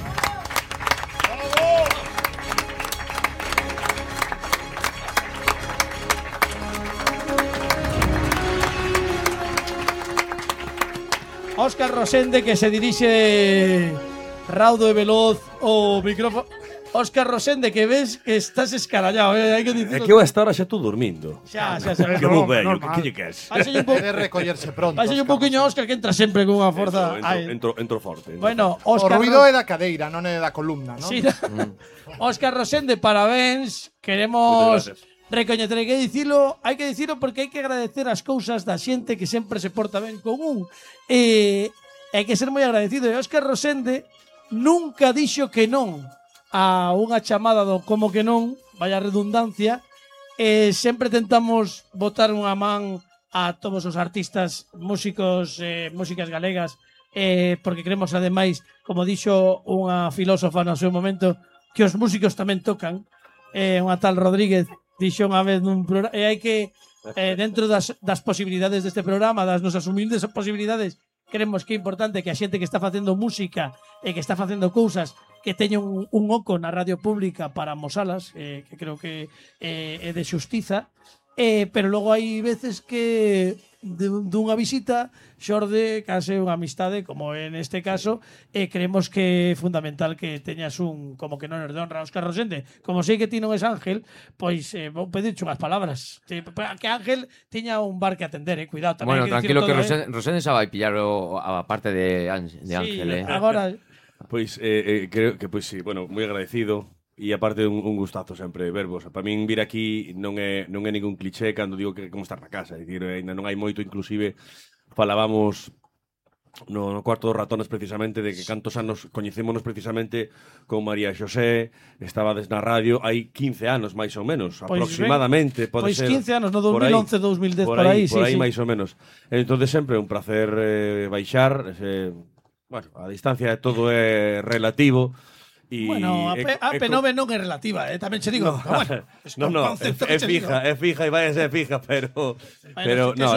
¡Bravo! Óscar Rosende, que se dirixe raudo e veloz o micrófono. Óscar Rosende, que ves que estás escarallado, hai que dicirlo. É que eu a esta hora xa estou dormindo. Xa. Que bo vello, que lle queres? Váiselle un pouco, Debe recollerse pronto. váiselle un pouquiño a Óscar, que entra sempre cunha forza. Entro forte. Bueno, O Óscar ruido é da cadeira, non é da columna, non? Sí, Óscar Rosende, parabéns. Queremos Moitas gracias. recoñecer, hai que dicilo porque hai que agradecer as cousas da xente que sempre se porta ben con un. Hai que ser moi agradecido. E Óscar Rosende nunca dixo que non a unha chamada do como que non, vaya redundancia, sempre tentamos botar unha man a todos os artistas, músicos, músicas galegas, porque creemos ademais, como dixo unha filósofa no seu momento, que os músicos tamén tocan. Unha tal Rodríguez dixo unha vez nun programa, e hai que, dentro das posibilidades deste programa, das nosas humildes posibilidades, creemos que é importante que a xente que está facendo música e que está facendo cousas que teña un oco na radio pública para amosalas, que creo que é de xustiza, pero logo hai veces que dunha visita xorde case unha amistade, como en este caso, e creemos que é fundamental que teñas un como que non es de honra. Óscar Rosende, como sei que ti non es Ángel, pois vou pedirche unhas palabras. Que Ángel tiña un bar que atender, cuidado. Bueno, tranquilo, que Rosende xa vai pillar a parte de Ángel. Agora Pois creo que pois sí, bueno, moi agradecido e aparte un gustazo sempre vervos. Para min vir aquí non é ningún cliché cando digo que como estar na casa, é dicir, ainda non hai moito, inclusive falábamos no cuarto dos ratones precisamente de que cantos anos coñecémonos precisamente con María Xosé, estabades na radio hai 15 anos máis ou menos, aproximadamente, pode ser. Pois 15 anos, no 2011, 2010 por aí, por aí máis ou menos. Entonces sempre un placer baixar, bueno, a distancia todo é relativo. Bueno, a P9 non é relativa, tamén che digo. No, é fija e vai a ser fija, pero no,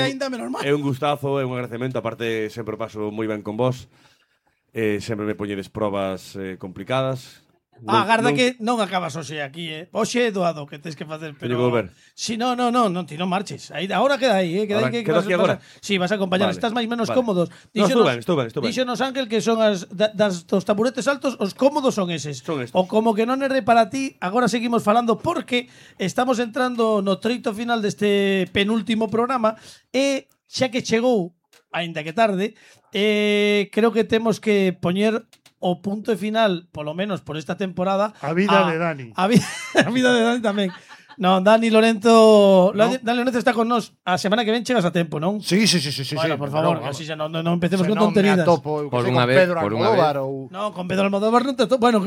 é un gustazo, é un agradecemento, aparte sempre paso moi ben con vos. Sempre me poñedes probas complicadas. Agarda que non acabas hoxe aquí, Hoxe é doado que tens que facer, pero si non, ti non marches. Agora queda aí, queda aí que quedo aquí agora. Si, vas a acompañar, estás máis menos cómodos. Estou ben. Díxonos Ángel que son dos taburetes altos, os cómodos son eses. O como que non é para ti, agora seguimos falando porque estamos entrando no treito final deste penúltimo programa e xa que chegou, aínda que tarde, creo que temos que poñer o punto final, polo menos por esta temporada, a vida de Dani. A vida de Dani tamén. Non, Dani Lorenzo, Dani Lorenzo está con nós. A semana que ven chegas a tempo, non? Sí. Bueno, por favor, así xa non empecemos con tonterías. Por unha vez, por unha vez. No, con Pedro Almodóvar non te topo. Bueno,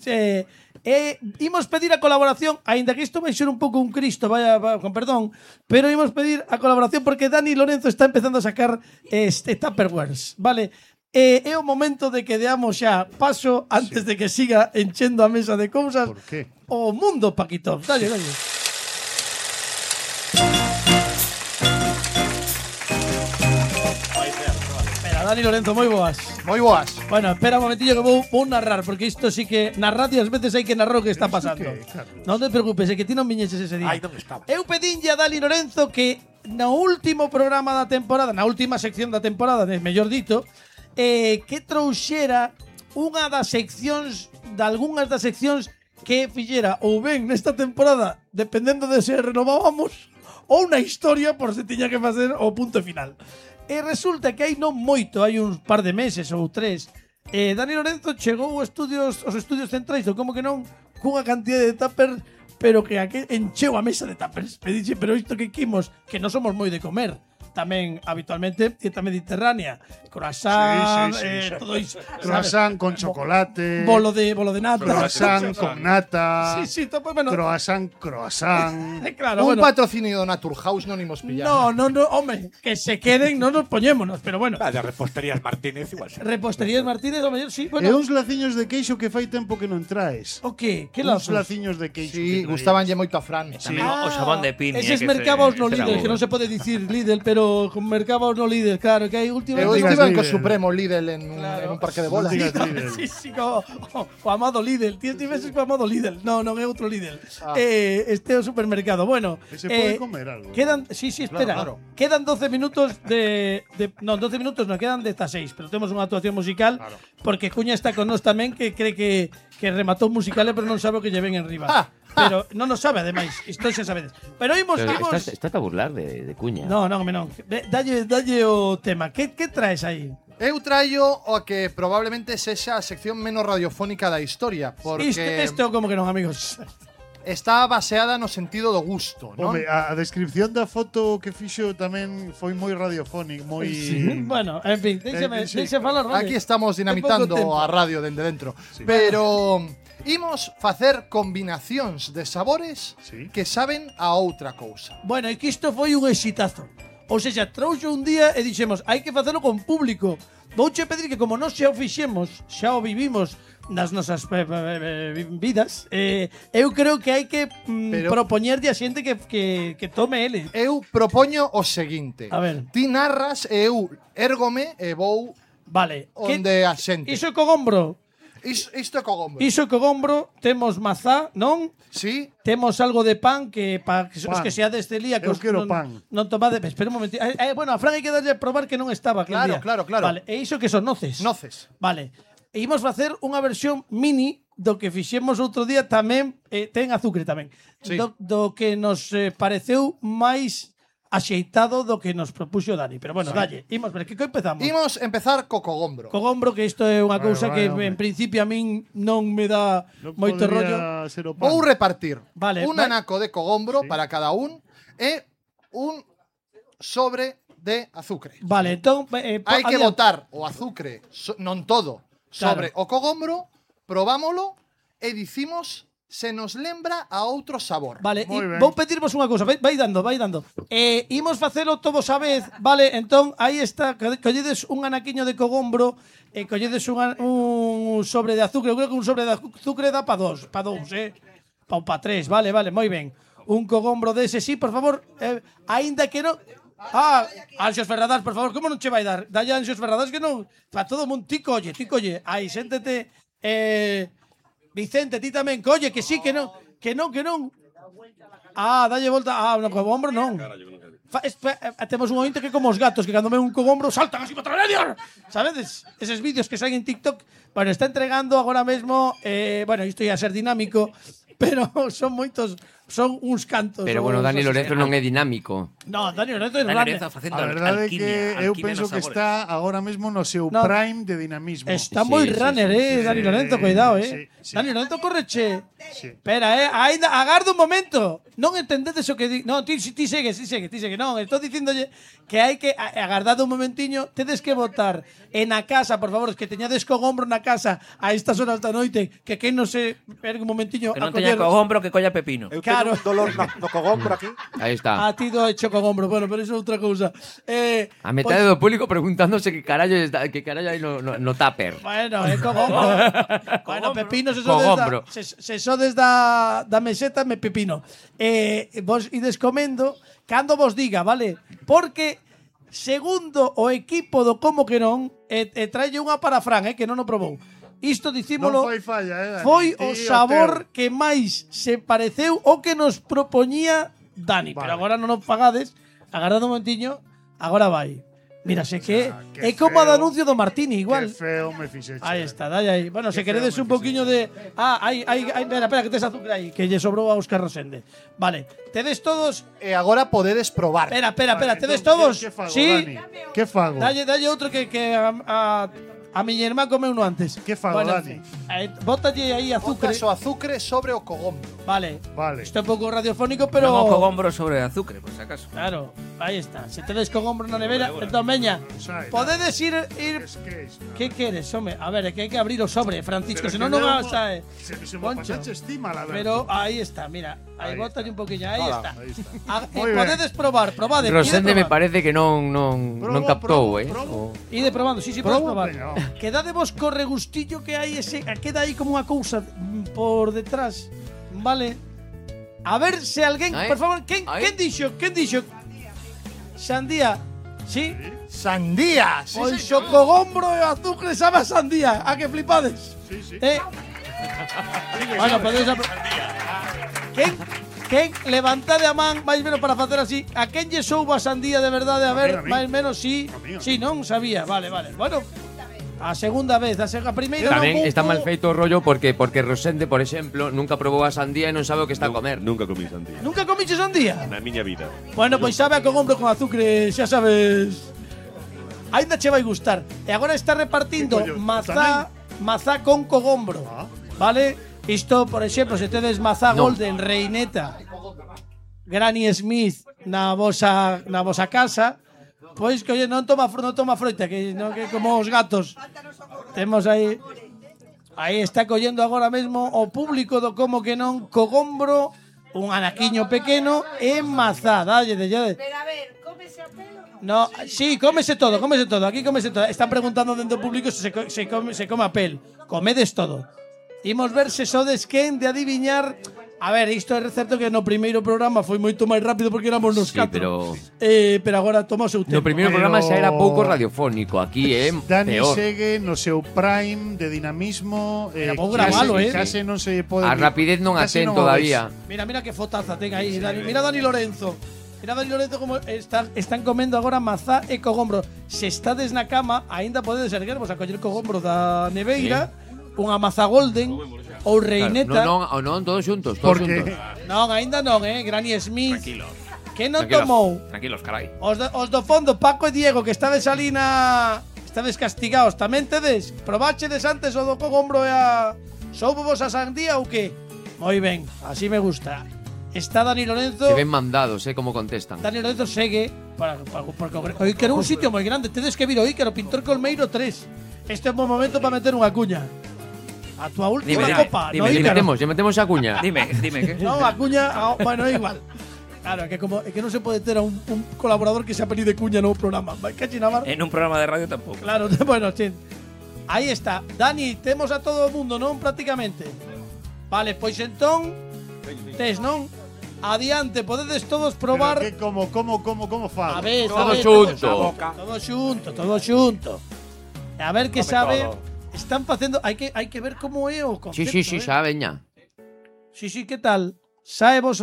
imos pedir a colaboración, aínda que isto vai ser un pouco un Cristo, vaya, con perdón, pero imos pedir a colaboración porque Dani Lorenzo está empezando a sacar Tupperwares, vale? É o momento de que deamos xa paso antes de que siga enchendo a mesa de cousas. Por qué? O mundo, Paquito. Dale. Espera, Dani Lorenzo, moi boas. Bueno, espera un momentillo que vou narrar, porque isto sí que nas radios veces hai que narrar o que está pasando. Non te preocupes, é que ti non viñeches ese día. Eu pedinlle a Dani Lorenzo que no último programa da temporada, na última sección da temporada, mellor dito, que trouxera unha das seccións, de algunhas das seccións que fixera ou ben nesta temporada, dependendo de se renovábamos, ou na historia por se tiña que facer o punto final. E resulta que hai non moito, hai uns par de meses ou 3, Dani Lorenzo chegou aos estudios centrais do como que non, cunha cantidade de tuppers, pero que encheu a mesa de tuppers. Me dixe, pero isto que quimos, que non somos moi de comer, tamén habitualmente dieta mediterránea, croissant, todo iso, croissant con chocolate, bolo de nata, croissant con nata, bueno, croissant. Claro, un patrocinio do Naturhaus non imos pillar. No, home, que se queden, non nos poñémonos, pero bueno. De Reposterías Martínez igual. Reposterías Martínez, o mellor, sí, bueno. E uns laciños de queixo que fai tempo que non traes. O que? Que lazos? Uns laciños de queixo. Sí, gustabanlle moito a Fran. Tamén o xabón de piña. Eses mercados no Lidl, que non se pode dicir Lidl, pero no mercado no Lidl, claro, que hai Eu últimamente estive en Lidl. co Supremo Lidl en un parque de bolas. Digas Lidl. Sí, o amado Lidl. Ti estiveses co amado Lidl. Non é outro Lidl. Este é o supermercado. Bueno, E se pode comer algo. Quedan, sí, espera. Claro. Quedan 12 minutos non, 12 minutos non, quedan 16, pero temos unha actuación musical porque Cuña está con nós tamén que cree que rematou musicales, pero non sabe o que lle ven en riba. Pero non o sabe, ademais. Isto xa sabedes. Pero imos. Estás a burlar de Cuña. Non. Dalle o tema. Que traes aí? Eu traio o que probablemente sexa a sección menos radiofónica da historia, porque Isto como que non, amigos. está baseada no sentido do gusto, non? Home, a descripción da foto que fixo tamén foi moi radiofónico, moi… Bueno, en fin, déxame falar, vale? Aquí estamos dinamitando Ten pouco tempo. a radio dende dentro. Pero imos facer combinacións de sabores que saben a outra cousa. Bueno, e que isto foi un exitazo. Ou seja, trouxo un día e dixemos, hai que facelo con público. Vouche pedir que como nós xa o fixemos, xa o vivimos nas nosas vidas, eu creo que hai que propoñerlle a xente que tome ele. Eu propoño o seguinte. A ver. Ti narras e eu érgome e vou Vale. onde a xente. Iso cogombro. Isto é cogombro. Iso cogombro, temos mazá, non? Sí. Temos algo de pan que para os que seades celíacos. Eu quero non, pan. Non tomade, espera un momento. Bueno, a Fran hai que darlle a probar que non estaba aquel día. Claro. Vale, e iso que son noces. Noces. Vale. E imos facer unha versión mini do que fixemos outro día tamén, ten azúcar tamén. Sí. Do que nos pareceu máis axeitado do que nos propuxo Dani. Pero bueno, dalle, imos ver, que empezamos? Imos empezar co cogombro. Cogombro, que isto é unha cousa que hombre. en principio a min non me dá Non moito rollo. podería ser o pan. Vou repartir Vale, un vai. anaco de cogombro para cada un e un sobre de azucre. Vale, entón Hai que botar o azucre, non todo, sobre o cogombro, probámolo e dicimos se nos lembra a outro sabor. Vale, Moi ben. vou pedirvos unha cousa, vai dando. Imos facelo todos a vez, vale? Entón, aí está, colledes un anaquiño de cogombro e colledes un sobre de azúcar. Eu creo que un sobre de azúcar dá pa dous, pa tres, vale, moi ben. Un cogombro dese, sí, por favor, aínda que non… Anxos Ferradas, por favor, como non che vai dar? Dalle a Anxos Ferradas que non… Para todo o mundo, ti colle. Aí, séntete… Vicente, ti tamén, colle, que sí, que non. Dalle volta. No cogombro non. Temos un ointe que como os gatos, que cando ven un cogombro saltan así para atrás. Sabedes? Eses vídeos que saen en TikTok. Bueno, está entregando agora mesmo, bueno, isto ia ser dinámico, pero son moitos, son uns cantos. Pero bueno, Dani Lorenzo non é dinámico. No, Dani Lorenzo é Dani grande. Lorenzo facendo A verdade é que eu penso que nos sabores. está agora mesmo no seu No. prime de dinamismo. Está moi runner, Dani Lorenzo, cuidado, sí. Dani Lorenzo correche. Sí. Espera, aínda agarda un momento. Non entendedes o que di. Non, ti segue. Non, estou dicíndolle que hai que agardar un momentiño, tedes que votar na casa, por favor, que teñades cogombro na casa a estas horas da noite, que quen non se ergue un momentiño Que non a teña coller. cogombro que colla pepino. Eu Claro. teño un dolor no cogombro aquí. Aí está. A ti do hecho cogombro, bueno, pero iso é outra cousa. A metade do público preguntándose que carallo hai no tupper. Bueno, é cogombro. Bueno, pepino se Cogombro. sodes da meseta me pepino. Vos ides comendo cando vos diga, vale? Porque segundo o equipo do Como que non, tralle unha para Fran, que non o probou. Isto dicímolo, Non foi falla, Dani. foi o Ti sabor teu. que máis se pareceu o que nos propoñía Dani. Vale. Pero agora non o pagades, agardad un momentiño, agora vai. Mira, sé que que é como a do feo. anuncio do Martini, igual. Que feo me fixeche. Aí está, dalle aí. Bueno, se Qué queredes feo un me poquinho de… espera, que tes azúcar aí, que lle sobrou a Óscar Rosende. Vale, tedes todos… E agora podedes probar. Espera, tedes Entón, todos? Que fago, Sí. Dani? Que fago? Dalle outro que a miña irmá comeu uno antes. Que fago, Dani? Bótalle aí azúcar. Botas o azucre sobre o cogombro. Vale. Vale. Isto é un pouco radiofónico, pero… Non o cogombro sobre azúcar, por si acaso. Claro, aí está. Se tedes cogombro na nevera, entón veña. Sai, Podedes ir… Es que es, no. Que queres, home? A ver, é que hai que abrir o sobre, Francisco, Pero senón que non luego sae. Se me Poncho. pasache estima, la verdad. Pero aí está, mira. Aí Ahí bótalle un poquinho, aí Hola, está. ahí está. Podedes Moi ben. probar, probade. Rosende ide me probar. parece que non captou, probo. Ide probando, sí, podes Probo, probar. venga, Quedadevos co regustillo que hai ese, queda aí como unha cousa por detrás, vale? A ver se alguén, Aí, por favor, quen aí. dixo? Sandía, Sí? Sandía. Sí, Pois o cogombro e o azúcar sabe a sandía. A que flipades? Sí. Bueno, podedes Quen levantade a man máis menos para facer así? A quen lle soubo a sandía de verdade? A ver, máis menos sí. Sí, non sabía. Vale. Bueno, a segunda vez, a primeira non. Tamén está mal feito o rollo porque Rosende, por exemplo, nunca probou a sandía e non sabe o que está a comer. Nunca comí sandía. Nunca comiche sandía? Na miña vida. Bueno, pois sabe a cogombro con azúcar, xa sabes. Ainda che vai gustar. E agora está repartindo mazá con cogombro. Vale? Isto, por exemplo, se tedes mazá Golden, Reineta, Granny Smith na vosa casa, pois que non toma froita, que como os gatos. Temos aí está collendo agora mesmo o público do como que non cogombro, un anaquiño pequeno e mazá. Dalle. Pero a ver, cómese a pelo? No, sí, cómese todo. Aquí cómese todo. Están preguntando dentro do público se come a pel. Comedes todo. Imos ver se sodes quen de adiviñar. A ver, isto é certo que no primeiro programa foi moito máis rápido porque éramos nos 4. Pero agora toma o seu tempo. No primeiro programa xa era pouco radiofónico. Aquí é Dani peor. segue no seu prime de dinamismo. Era pouco gravalo, Case non se pode. A rapidez non a ten todavía. Mira que fotaza ten aí, Dani. Mira Dani Lorenzo. Mira Dani Lorenzo como están comendo agora mazá e cogombro. Se estades na cama, aínda podedes erguervos a coller cogombro da neveira. Unha mazá Golden ou Reineta. Claro, non, todos xuntos. Non, aínda non, Granny Smith. Tranquilos. Que non tomou? Tranquilos, carai. Os do fondo, Paco e Diego, que estades ali estades castigados. Tamén tedes? Probachedes antes o do cogombro e a... Soubo vos a sandía ou que? Moi ben, así me gusta. Está Dani Lorenzo. Se ven mandados, como contestan. Dani Lorenzo segue porque Iker é un sitio moi grande. Tedes que vir o Iker, o Pintor Colmeiro 3. Este é un bom momento para meter unha cuña. A tua última copa. Metemos a cuña. Dime que. No, a cuña, bueno, é igual. Claro, é que non se pode ter a un colaborador que se ha pedido de cuña no programa. En un programa de radio tampouco. Claro, bueno, sí. Aí está. Dani, temos a todo o mundo, non? Prácticamente. Vale, pois entón tes, non? Adiante, podedes todos probar. Pero que como fa? A ver, todo xunto. A ver que sabe. Están facendo, hai que ver como é o concepto. Sí, xa veña. Sí, que tal? Sabemos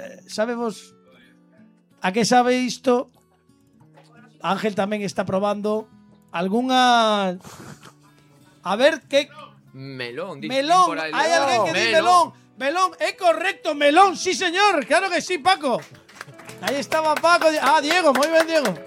a que sabe isto? Ángel tamén está probando algunha. A ver que melón, hai alguén que di melón. Melón, é correcto, melón, sí señor, claro que sí, Paco. Aí estaba Paco. Diego, moi ben, Diego.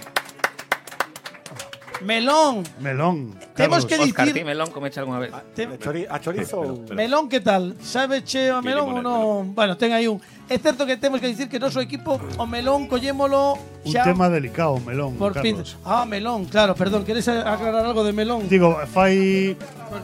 Melón. Temos que Óscar, dicir. ti melón comeche algunha vez? A chorizo. Melón, que tal? Sabe che o melón ou non? Bueno, ten aí un. É certo que temos que dicir que noso equipo o melón collémolo xa. Un tema delicado, melón, por Carlos. Melón, claro, perdón, queres aclarar algo de melón? Digo, fai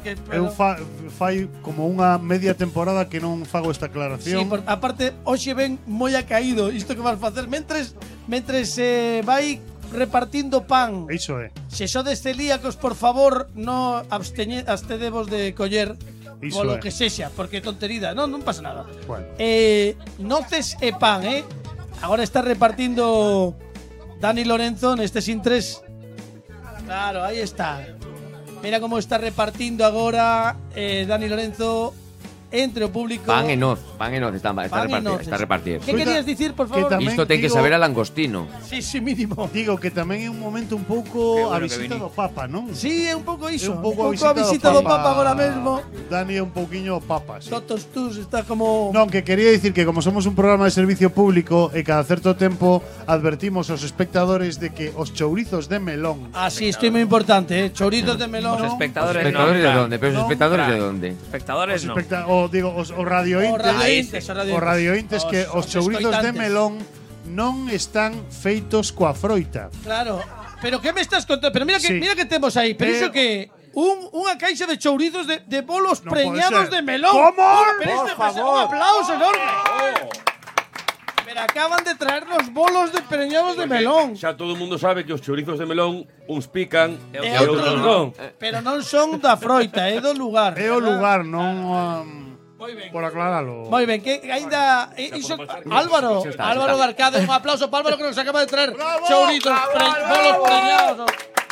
como unha media temporada que non fago esta aclaración. Sí, aparte, hoxe ven moi acaído isto que vas facer mentres vai repartindo pan. Iso é. Se sodes celíacos, por favor, no abstedevos de coller polo que sexa, porque tontería, non pasa nada. Bueno. Noces e pan, Agora está repartindo Dani Lorenzo neste sin 3. Claro, aí está. Mira como está repartindo agora Dani Lorenzo entre o público. Pan e noz está a repartir. Que querías dicir, por favor? Isto ten que saber a langostino. Sí, mínimo. Digo que tamén é un momento un pouco a visita do Papa, non? Sí, é un pouco iso. É un pouco a visita do Papa agora mesmo. Dani é un pouquiño Papa, sí. Totos tús está como. Non, que quería dicir que como somos un programa de servicio público e cada certo tempo advertimos aos espectadores de que os chourizos de melón. Sí, isto é moi importante, chourizos de melón. Os espectadores de onde? Pero os espectadores de onde? Espectadores non. Digo, os radiointes que os chourizos de melón non están feitos coa froita. Claro, pero que me estás contando? Pero mira que temos aí, pero iso que unha caixa de chourizos de bolos preñados de melón. ¿Cómo? Pero por favor, un aplauso enorme. Pero acaban de traer los bolos de preñados de melón. Xa todo o mundo sabe que os chourizos de melón uns pican e outros non. Pero non son da froita, é do lugar. É o lugar, non. Por aclararlo. Moi ben, que aínda iso Álvaro Garcade, un aplauso para Álvaro que nos acaba de traer chouritos, bolos preñados.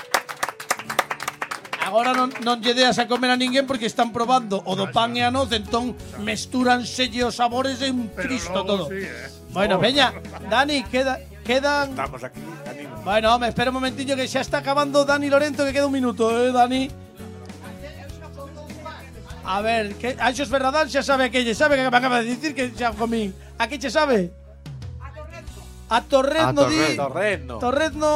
Agora non lle deas a comer a ninguén porque están probando o do pan e a noz, entón mestúranselle os sabores en Cristo todo. Bueno, veña, Dani, quedan Estamos aquí, Danilo. Bueno, home, espera un momentiño que xa está acabando Dani Lorenzo, que queda un minuto, Dani. A ver, que Anxos Ferradán xa sabe que lle sabe que me acaba de dicir que xa comín. A que che sabe? A Torrezno. Torrezno.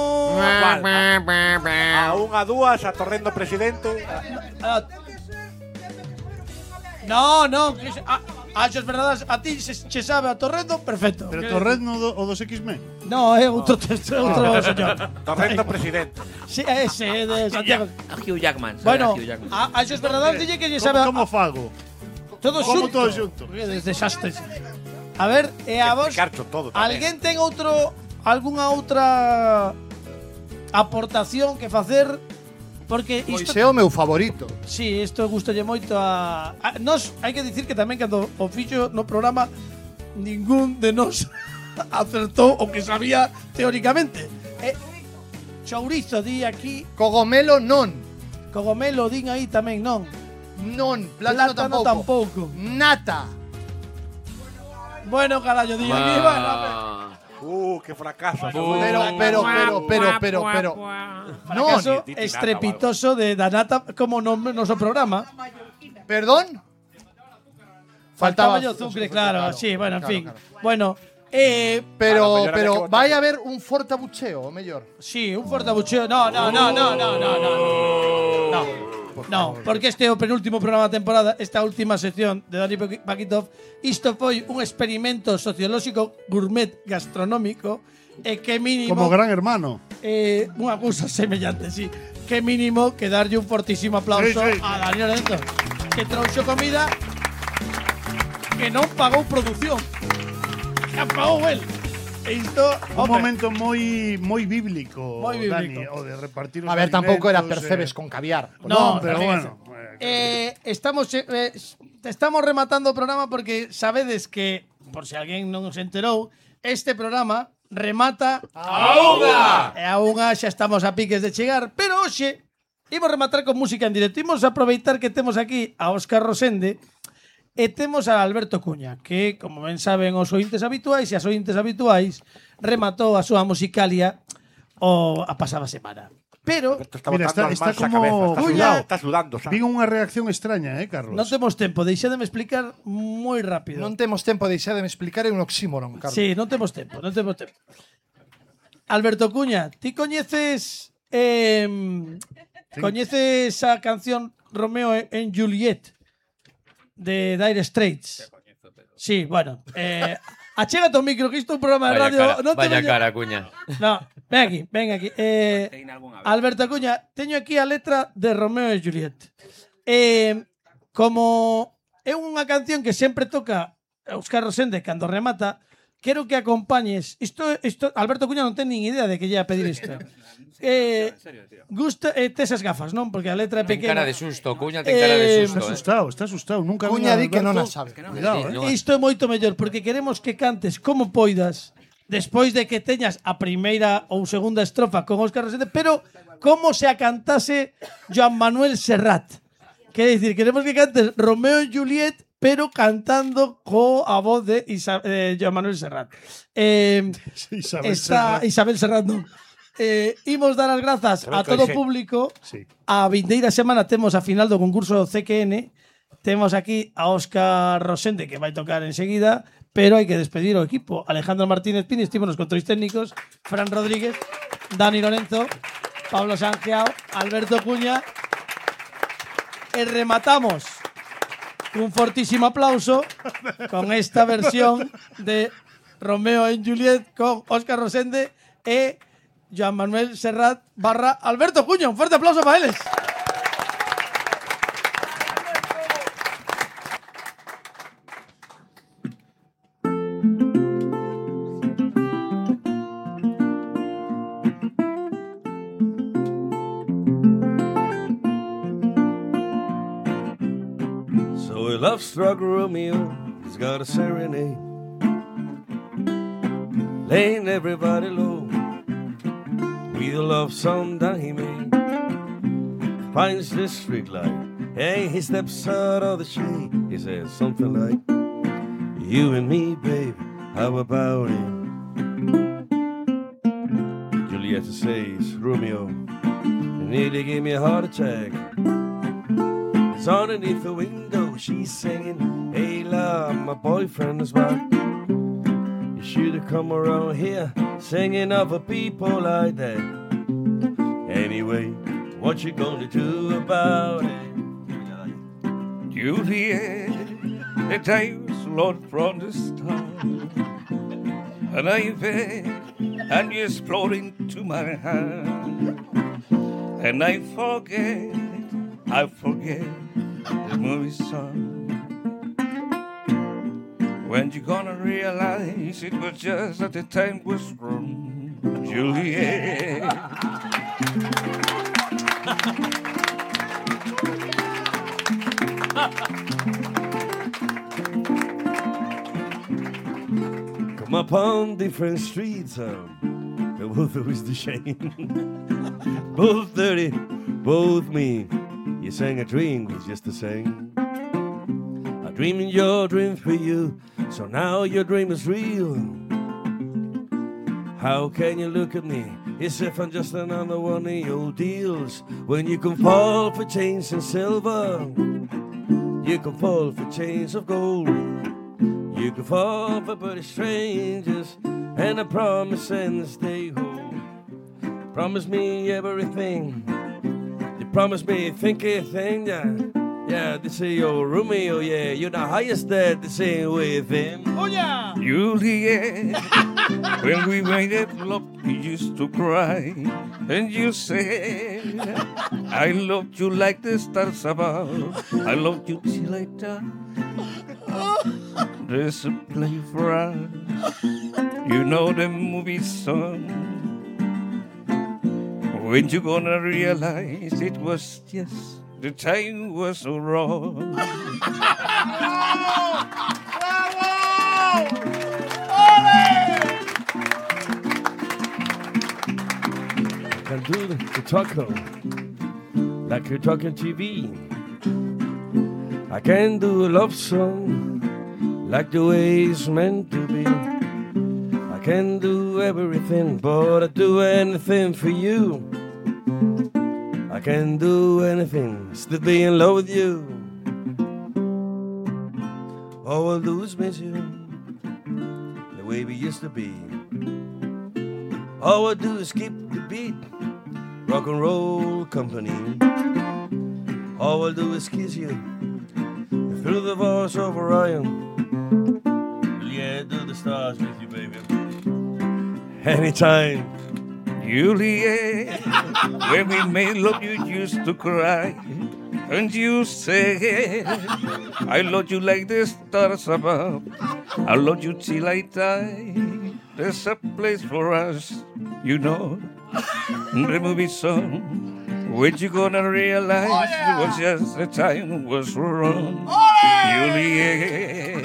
A 1 a 2 a Torrendo presidente. No, Anxos Ferradán, a ti che sabe a Torrezno, perfecto. Pero Torrezno o dos X-Men? No, é outro señor. Torrendo presidente. Sí, ese de Santiago. A Hugh Jackman. Bueno, a Anxos Ferradán dille que lle sabe Como fago? todo Como xunto. todo xunto? Que desastres. A ver, e a vos, alguén ten algunha outra aportación que facer? Porque Pois isto é o meu favorito. sí, isto gustalle moito a nos, hai que dicir que tamén cando o fixo no programa ningún de nos acertou o que sabía teóricamente. Chourizo di aquí, Cogomelo non. cogomelo din aí tamén, non? Non, plátano tampouco. Nata. Bueno, carallo, di aquí, bueno. Que fracaso. Pero. Non. Fracaso estrepitoso de Danata como nombre no noso programa. Perdón? Faltaba yo azúcar, claro, sí, bueno, en fin. Bueno, Pero vai haber un forte abucheo, o mellor. sí, un forte abucheo. No, porque este é o penúltimo programa da temporada, esta última sección de Dani Pakitov. Isto foi un experimento sociolóxico gourmet gastronómico e que mínimo Como Gran Hermano. unha cousa semellante, sí. Que mínimo que darlle un fortísimo aplauso Sí. a Dani Lorenzo, que trouxo comida que non pagou produción. Que a pagou el. E isto, Un momento moi bíblico, Moi bíblico. Dani, o de repartir os A ver, tampouco era alimentos, percebes con caviar. No, pero bueno. Estamos rematando o programa porque sabedes que, por se alguén non se enterou, este programa remata E a unha xa estamos a piques de chegar, pero hoxe imos rematar con música en directo. Imos aproveitar que temos aquí a Óscar Rosende e temos a Alberto Cuña, que, como ben saben os ointes habituais e as ointes habituais, rematou a súa musicalia a pasada semana. Pero Mira, está como Está sudando, Vi unha reacción extraña, Carlos. non temos tempo, deixademe explicar moi rápido. Non temos tempo, deixademe explicar, é un oxímoron, Carlos. Sí, non temos tempo. Alberto Cuña, ti coñeces coñeces a canción Romeo en Juliet de Dire Straits? Sí, bueno, achégate o micro, que isto é un programa de radio. Vaya cara, Cuña. No, ven aquí. Alberto Cuña, teño aquí a letra de Romeo e Juliet. Como é unha canción que sempre toca Óscar Rosende cando remata, quero que acompañes. Isto Alberto Cuña non ten nin idea de que lle ia pedir isto. Gusta tes as gafas, non? Porque a letra é Ten pequena. cara de susto, Cuña ten cara de susto. Está asustado. Nunca Cuña vi di que non a Alberto. sabe. Cuidado, Isto é moito mellor porque queremos que cantes como poidas despois de que teñas a primeira ou segunda estrofa con Óscar Rosende, pero como se a cantase Joan Manuel Serrat. Quer dicir, queremos que cantes Romeo e Juliet, pero cantando a voz de Joan Manuel Serrat. Isabel Serrat, non. Imos dar as grazas a todo o público. Sí. A vindeira semana temos a final do concurso CQN. Temos aquí a Óscar Rosende, que vai tocar enseguida, pero hai que despedir o equipo. Alejandro Martínez Pini, estivo nos controis técnicos, Fran Rodríguez, Dani Lorenzo, Pablo Sangeao, Alberto Cuña. E rematamos un fortísimo aplauso con esta versión de Romeo en Juliet con Óscar Rosende e Joan Manuel Serrat / Alberto Cuña. Un fuerte aplauso para eles. a love-struck Romeo has got a serenade, laying everybody low with a love song that he made. Finds the street light and he steps out of the shade. He says something like, you and me, babe, how about it? Julieta says, Romeo, you nearly gave me a heart attack. It's underneath the window, she's singing, hey love, my boyfriend is back. You should have come around here singing of a people like that. Anyway, what you gonna do about it? Juliet, the time's Lord from the start, and I bet, and you explode into my heart, and I forget the movie song. When you gonna realize it was just that the time was wrong, Juliet? Come upon different streets, the both of us the shame. Both dirty, both mean. You sang a dream was just the same. I dream in your dream for you, so now your dream is real. How can you look at me as if I'm just another one of your deals? When you can fall for chains and silver, you can fall for chains of gold. You can fall for pretty strangers, and I promise and stay whole. Promise me everything. You promise me think a thing, yeah. Yeah, this is your Romeo, yeah. You're the highest that to sing with him. Oh yeah! Juliet, when we made it love, you used to cry, and you said, I loved you like the stars above. I loved you till I died. There's a play for us. You know the movie song. When you gonna realize it was just the time was so wrong. I can do the taco like you're talking TV. I can do a love song like the way it's meant to be. I can do everything, but I'd do anything for you. I can do anything, still be in love with you. All I'll do is miss you, the way we used to be. All I do is keep the beat, rock and roll company. All I'll do is kiss you through the voice of Orion. Yeah, do the stars with you, baby. Anytime. Juliet, when we made love, you used to cry, and you said, I loved you like the stars above. I loved you till I die. There's a place for us, you know, the movie song. When you gonna realize it was just the time was wrong, Juliet?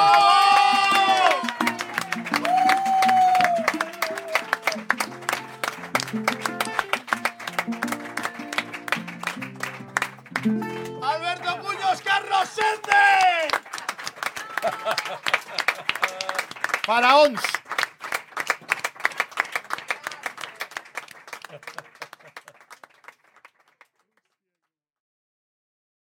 Alberto Muñoz, Carlos Sende. Para ONS.